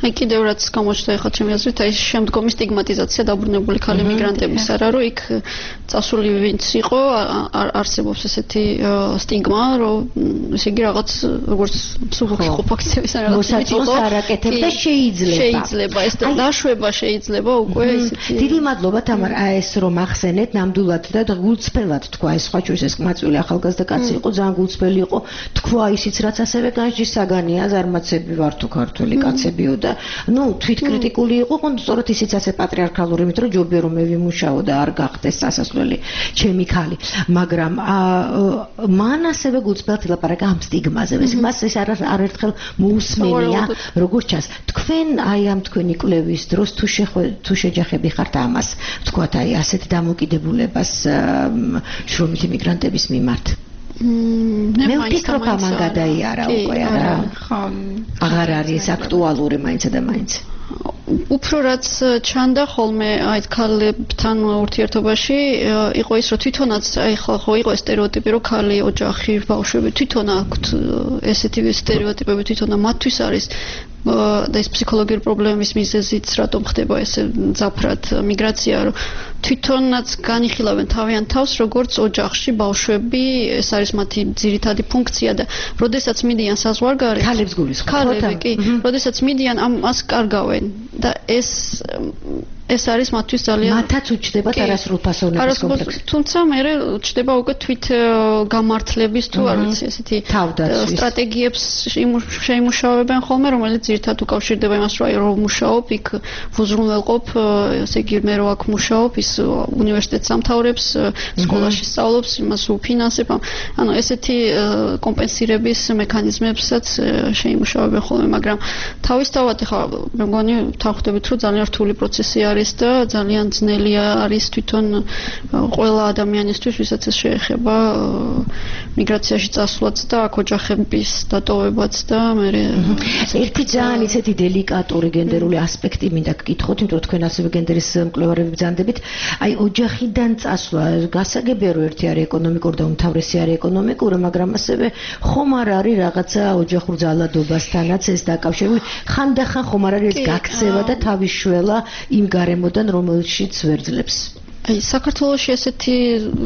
აი კიდევ რაც გამოჩნდა ეხლა ჩემი აზრით, აი შემდგომი სტიგმატიზაცია დაბრუნებული ქალი მიგრანტების არა, რომ იქ წასული ვინც იყო, არსებობს ესეთი სტიგმა, რომ ესე იგი რაღაც როგორც მსუბუქი ყოფაქციების არა მოსაწონს არაკეთებდა შეიძლება ეს დაშვება შეიძლება უკვე ესეთი დიდი მადლობა თამარ ეს რომ ახსენეთ ნამდვილად და გულწრფელად თქვა ეს სხვა ჩვენს ეს ყმაწვილი ახალგაზრდა კაცი იყო ძალიან გულწრფელი იყო თქვა ისიც რაც ასევე განჯის საგანია ზარმაცები ვარ თუ ქართული კაცებიო და ნუ თვითკრიტიკული იყო კონ სწორედ ისიც ასე პატრიარქალური იმით რომ ჯობია რომ მე ვიმუშაო და არ გახდეს სასასვლელი ჩემი ქალი მაგრამ მან ასევე გულწრფელად ილაპარაკა ამ სტიგმაზე მას ეს არერთხელ მოусმენია როგორც ჩანს თქვენ აი ამ თქვენი კვლევის დროს თუ შეჯახები ხართ ამას თქვათ აი ასეთ დამოკიდებულებას შრომითი მიგრანტების მიმართ მე ვფიქრობ ამან გადაიარა უკვე არა ხო აღარ არის აქტუალური მაინც და მაინც უფრო რაც ჩანდა ხოლმე აი ქალებთან ურთიერთობაში იყო ის რომ თვითონაც აი ხო იყო სტერეოტიპი რომ ქალი ოჯახი ბავშვები თვითონ აქვთ ესეთი სტერეოტიპები თვითონ მათთვის არის და ეს ფსიქოლოგიური პრობლემის მიზეზიც რატომ ხდება ესე ძაფრად მიგრაცია რომ თვითონაც განიხილავენ თავიანთ თავს როგორც ოჯახში ბავშვები ეს არის მათი ძირითადი ფუნქცია და როდესაც მიდიან საზღვარგარეთ ქალებს გულისხმობთ ქალები კი როდესაც მიდიან ამას კარგავენ და ეს არის მათთვის ძალიან მათაც უჩნდებათ არასრულ ფასოვნების კომპლექსი თუმცა მე უჩნდება უკვე თვით გამართლების თუ არ ვიცი ესეთი სტრატეგიებს შეიმუშავებენ ხოლმე რომელიც ერთად უკავშირდება იმას რომ აი რომ მუშაობ იქ უზრუნველყოფ ესე იგი მე რო აქ მუშაობ ის უნივერსიტეტს ამთავრებს სკოლაში სწავლობს იმას უფინანსებ ანუ ესეთი კომპენსირების მექანიზმებსაც შეიმუშავებენ ხოლმე მაგრამ თავისთავად ეხლა მე მგონი თავხდებით რომ ძალიან რთული პროცესი არის და ძალიან ძნელია არის თვითონ ყველა ადამიანისთვის ვისაც ეს შეეხება მიგრაციაში წასვლაც და აქ ოჯახების დატოვებაც და მე ერთი ძალიან ისეთი დელიკატური გენდერული ასპექტი მინდა გკითხოთ, იმიტომ რომ თქვენ ასევე გენდერის მკვლევარები ბრძანდებით. აი ოჯახიდან წასვლა გასაგებია რომ ერთი არის ეკონომიკური და უმთავრესი არის ეკონომიკური, მაგრამ ასევე ხომ არ არის რაღაცა ოჯახურ ძალადობასთანაც ეს დაკავშირებული. ხანდახან ხომ არ არის ეს გაქცევა და თავის შველა იმ გარემოდან რომელშიც ვერძლებს. აი საქართველოში ესეთი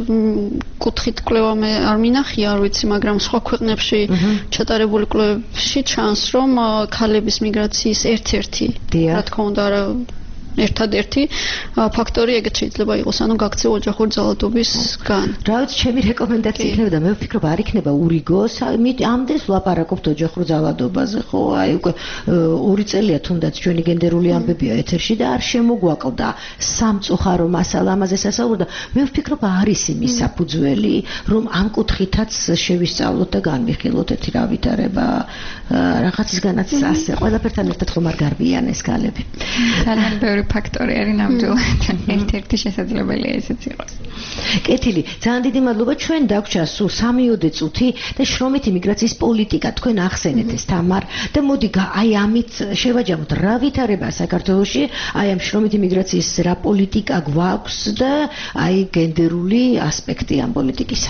კუთხით კვლევა მე არ მინახია, არ ვიცი, მაგრამ სხვა ქვეყნებში ჩატარებული კვლევებში ჩანს, რომ ქალების მიგრაციის ერთ-ერთი, რა თქმა უნდა, ერთადერთი ფაქტორი ეგეც შეიძლება იყოს, ანუ გაქცევა ოჯახური ძალადობისგან. რაც ჩემი რეკომენდაცია იქნება და მე ვფიქრობ არ იქნება ურიგოს, ამდენს ვლაპარაკობთ ოჯახურ ძალადობაზე, ხო, აი უკვე 2 წელია თუნდაც ჩვენი გენდერული ამბებია ეთერში და არ შემოგვაკლდა სამწუხარო მასალა ამაზე სასაუბრო და მე ვფიქრობ არის იმის საფუძველი, რომ ამ კუთხითაც შევისწავლოთ და განვიხილოთ ერთი რა ვითარება რაღაცისგანაც ასე ყველაფერთან ერთად ხომ არ გარბიან ეს ქალები. ძალიან ბევრი ფაქტორი არის ნამდვილად ერთ-ერთი შესაძლებელია ესეც იყოს. კეთილი, ძალიან დიდი მადლობა ჩვენ დაგვრჩა სულ 3-4 წუთი და შრომითი მიგრაციის პოლიტიკა თქვენ ახსენეთ ეს თამარ და მოდი აი ამით შევაჯამოთ რა ვითარება საქართველოში, აი ამ შრომითი მიგრაციის რა პოლიტიკა გვაქვს და აი გენდერული ასპექტი ამ პოლიტიკისა.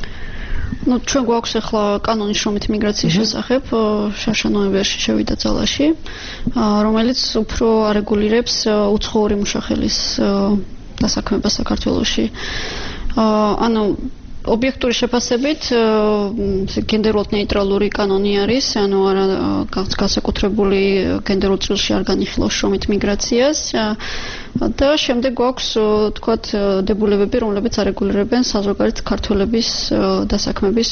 Ну, ჩვენ გვაქვს ახლა კანონი შრომითი მიგრაციის შესახებ, შაშა ნოემბერში შევიდა ძალაში, რომელიც უფრო არეგულირებს უცხოური მუშახელის დასაქმებას საქართველოში. ანუ ობიექტური შეფასებით გენდერულად ნეიტრალური კანონი არის, ანუ არა განსაკუთრებული გენდერულ წილში არ განიხილავს შრომით მიგრაციას და შემდეგ გვაქვს თქვათ დებულებები, რომლებიც არეგულირებენ საზღვარგარეთ ქართველების დასაქმების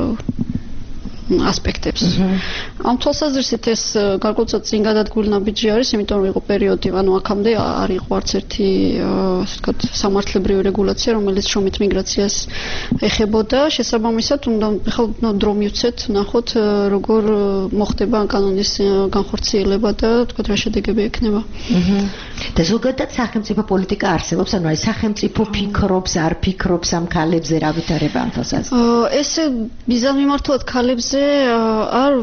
ასპექტებს. ამ თვალსაზრისით ეს გარკვეულწილად წინ გადადგმული ნაბიჯი არის, იმიტომ რომ იყო პერიოდი, ანუ აქამდე არ იყო არც ერთი ასე ვთქვათ სამართლებრივი რეგულაცია, რომელიც შრომით მიგრაციას ეხებოდა. შესაბამისად, უნდა ახლა დრო მივცეთ, ნახოთ როგორ მოხდება კანონის განხორციელება და თქვათ რა შედეგები ექნება. და ზოგადად სახელმწიფო პოლიტიკა არსებობს, ანუ აი სახელმწიფო ფიქრობს, არ ფიქრობს ამ ქალებზე, რა ვითარება ამ თვალსაზრისით? ესე მიზანმიმართულად ქალებზე არ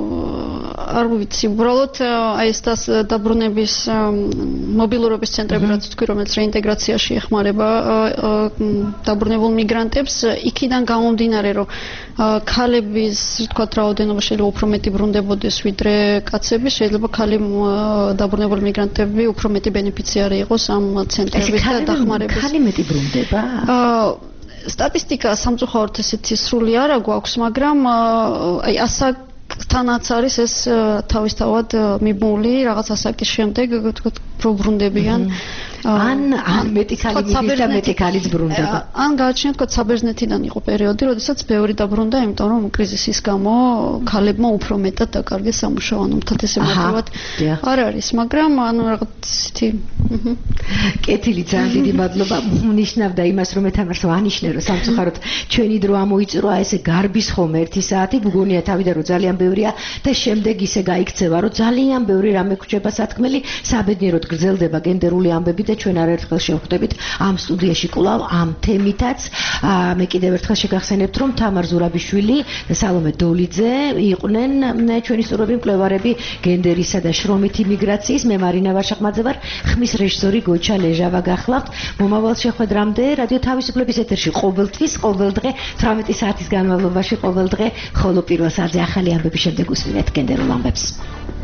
არ ვიცი, უბრალოდ აი ეს დაბრუნების მობილურობის ცენტრები რაც თქვი, რომელიც რეინტეგრაციაში ეხმარება დაბრუნებულ მიგრანტებს, იქიდან გამომდინარე, რომ ქალების, თქვათ, რაოდენობა შეიძლება უფრო მეტი ბრუნდებოდეს ვიდრე კაცები, შეიძლება დაბრუნებული მიგრანტები უფრო მეტი ბენეფიციარი იყოს ამ ცენტრების და დახმარების. ქალი მეტი ბრუნდება? სტატისტიკა სამწუხაროდ ესეთი სრული არა გვაქვს, მაგრამ აი ასაკთანაც არის ეს თავისთავად მიბმული რაღაც ასაკის შემდეგ, თქვათ, პრობრუნდებიან. ან მეტი ქალი მიდის და მეტი ქალიც ბრუნდება. ან გააჩნია, თქვათ, საბერძნეთიდან იყო პერიოდი, როდესაც ბევრი დაბრუნდა, იმიტომ რომ კრიზისის გამო ქალებმა უფრო მეტად დაკარგეს სამუშაო, ანუ მთად ესე მარტივად არ არის, მაგრამ ანუ რაღაც ისეთი კეთილი, ძალიან დიდი მადლობა. ნიშნავდა იმას, რომ ეთამარს ვანიშნე, რომ სამწუხაროდ ჩვენი დრო ამოიწურა, ესე გარბის ხომ 1 საათი, გგონია თავიდან რომ ძალიან ბევრია და შემდეგ ისე გაიქცევა, რომ ძალიან ბევრი რამე გვჭება სათქმელი, საბედნიეროდ გრძელდება გენდერული ამბები და ჩვენ არაერთხელ შევხვდებით ამ სტუდიაში კვლავ ამ თემითაც. მე კიდევ ერთხელ შეგახსენებთ, რომ თამარ ზურაბიშვილი და სალომე დოლიძე იყვნენ ჩვენი სტუმრები, მკვლევარები გენდერისა და შრომითი მიგრაციის. მე მარინა ვარშაყმაძე ვარ, ხმის რეჟისორი გოჩა ლეჟავა გახლავთ. მომავალ შეხვედრამდე რადიო თავისუფლების ეთერში ყოველთვის, ყოველ დღე 18 საათის განმავლობაში, ყოველ დღე, ხოლო პირველ საათზე ახალი ამბების შემდეგ უსმენთ გენდერულ ამბებს.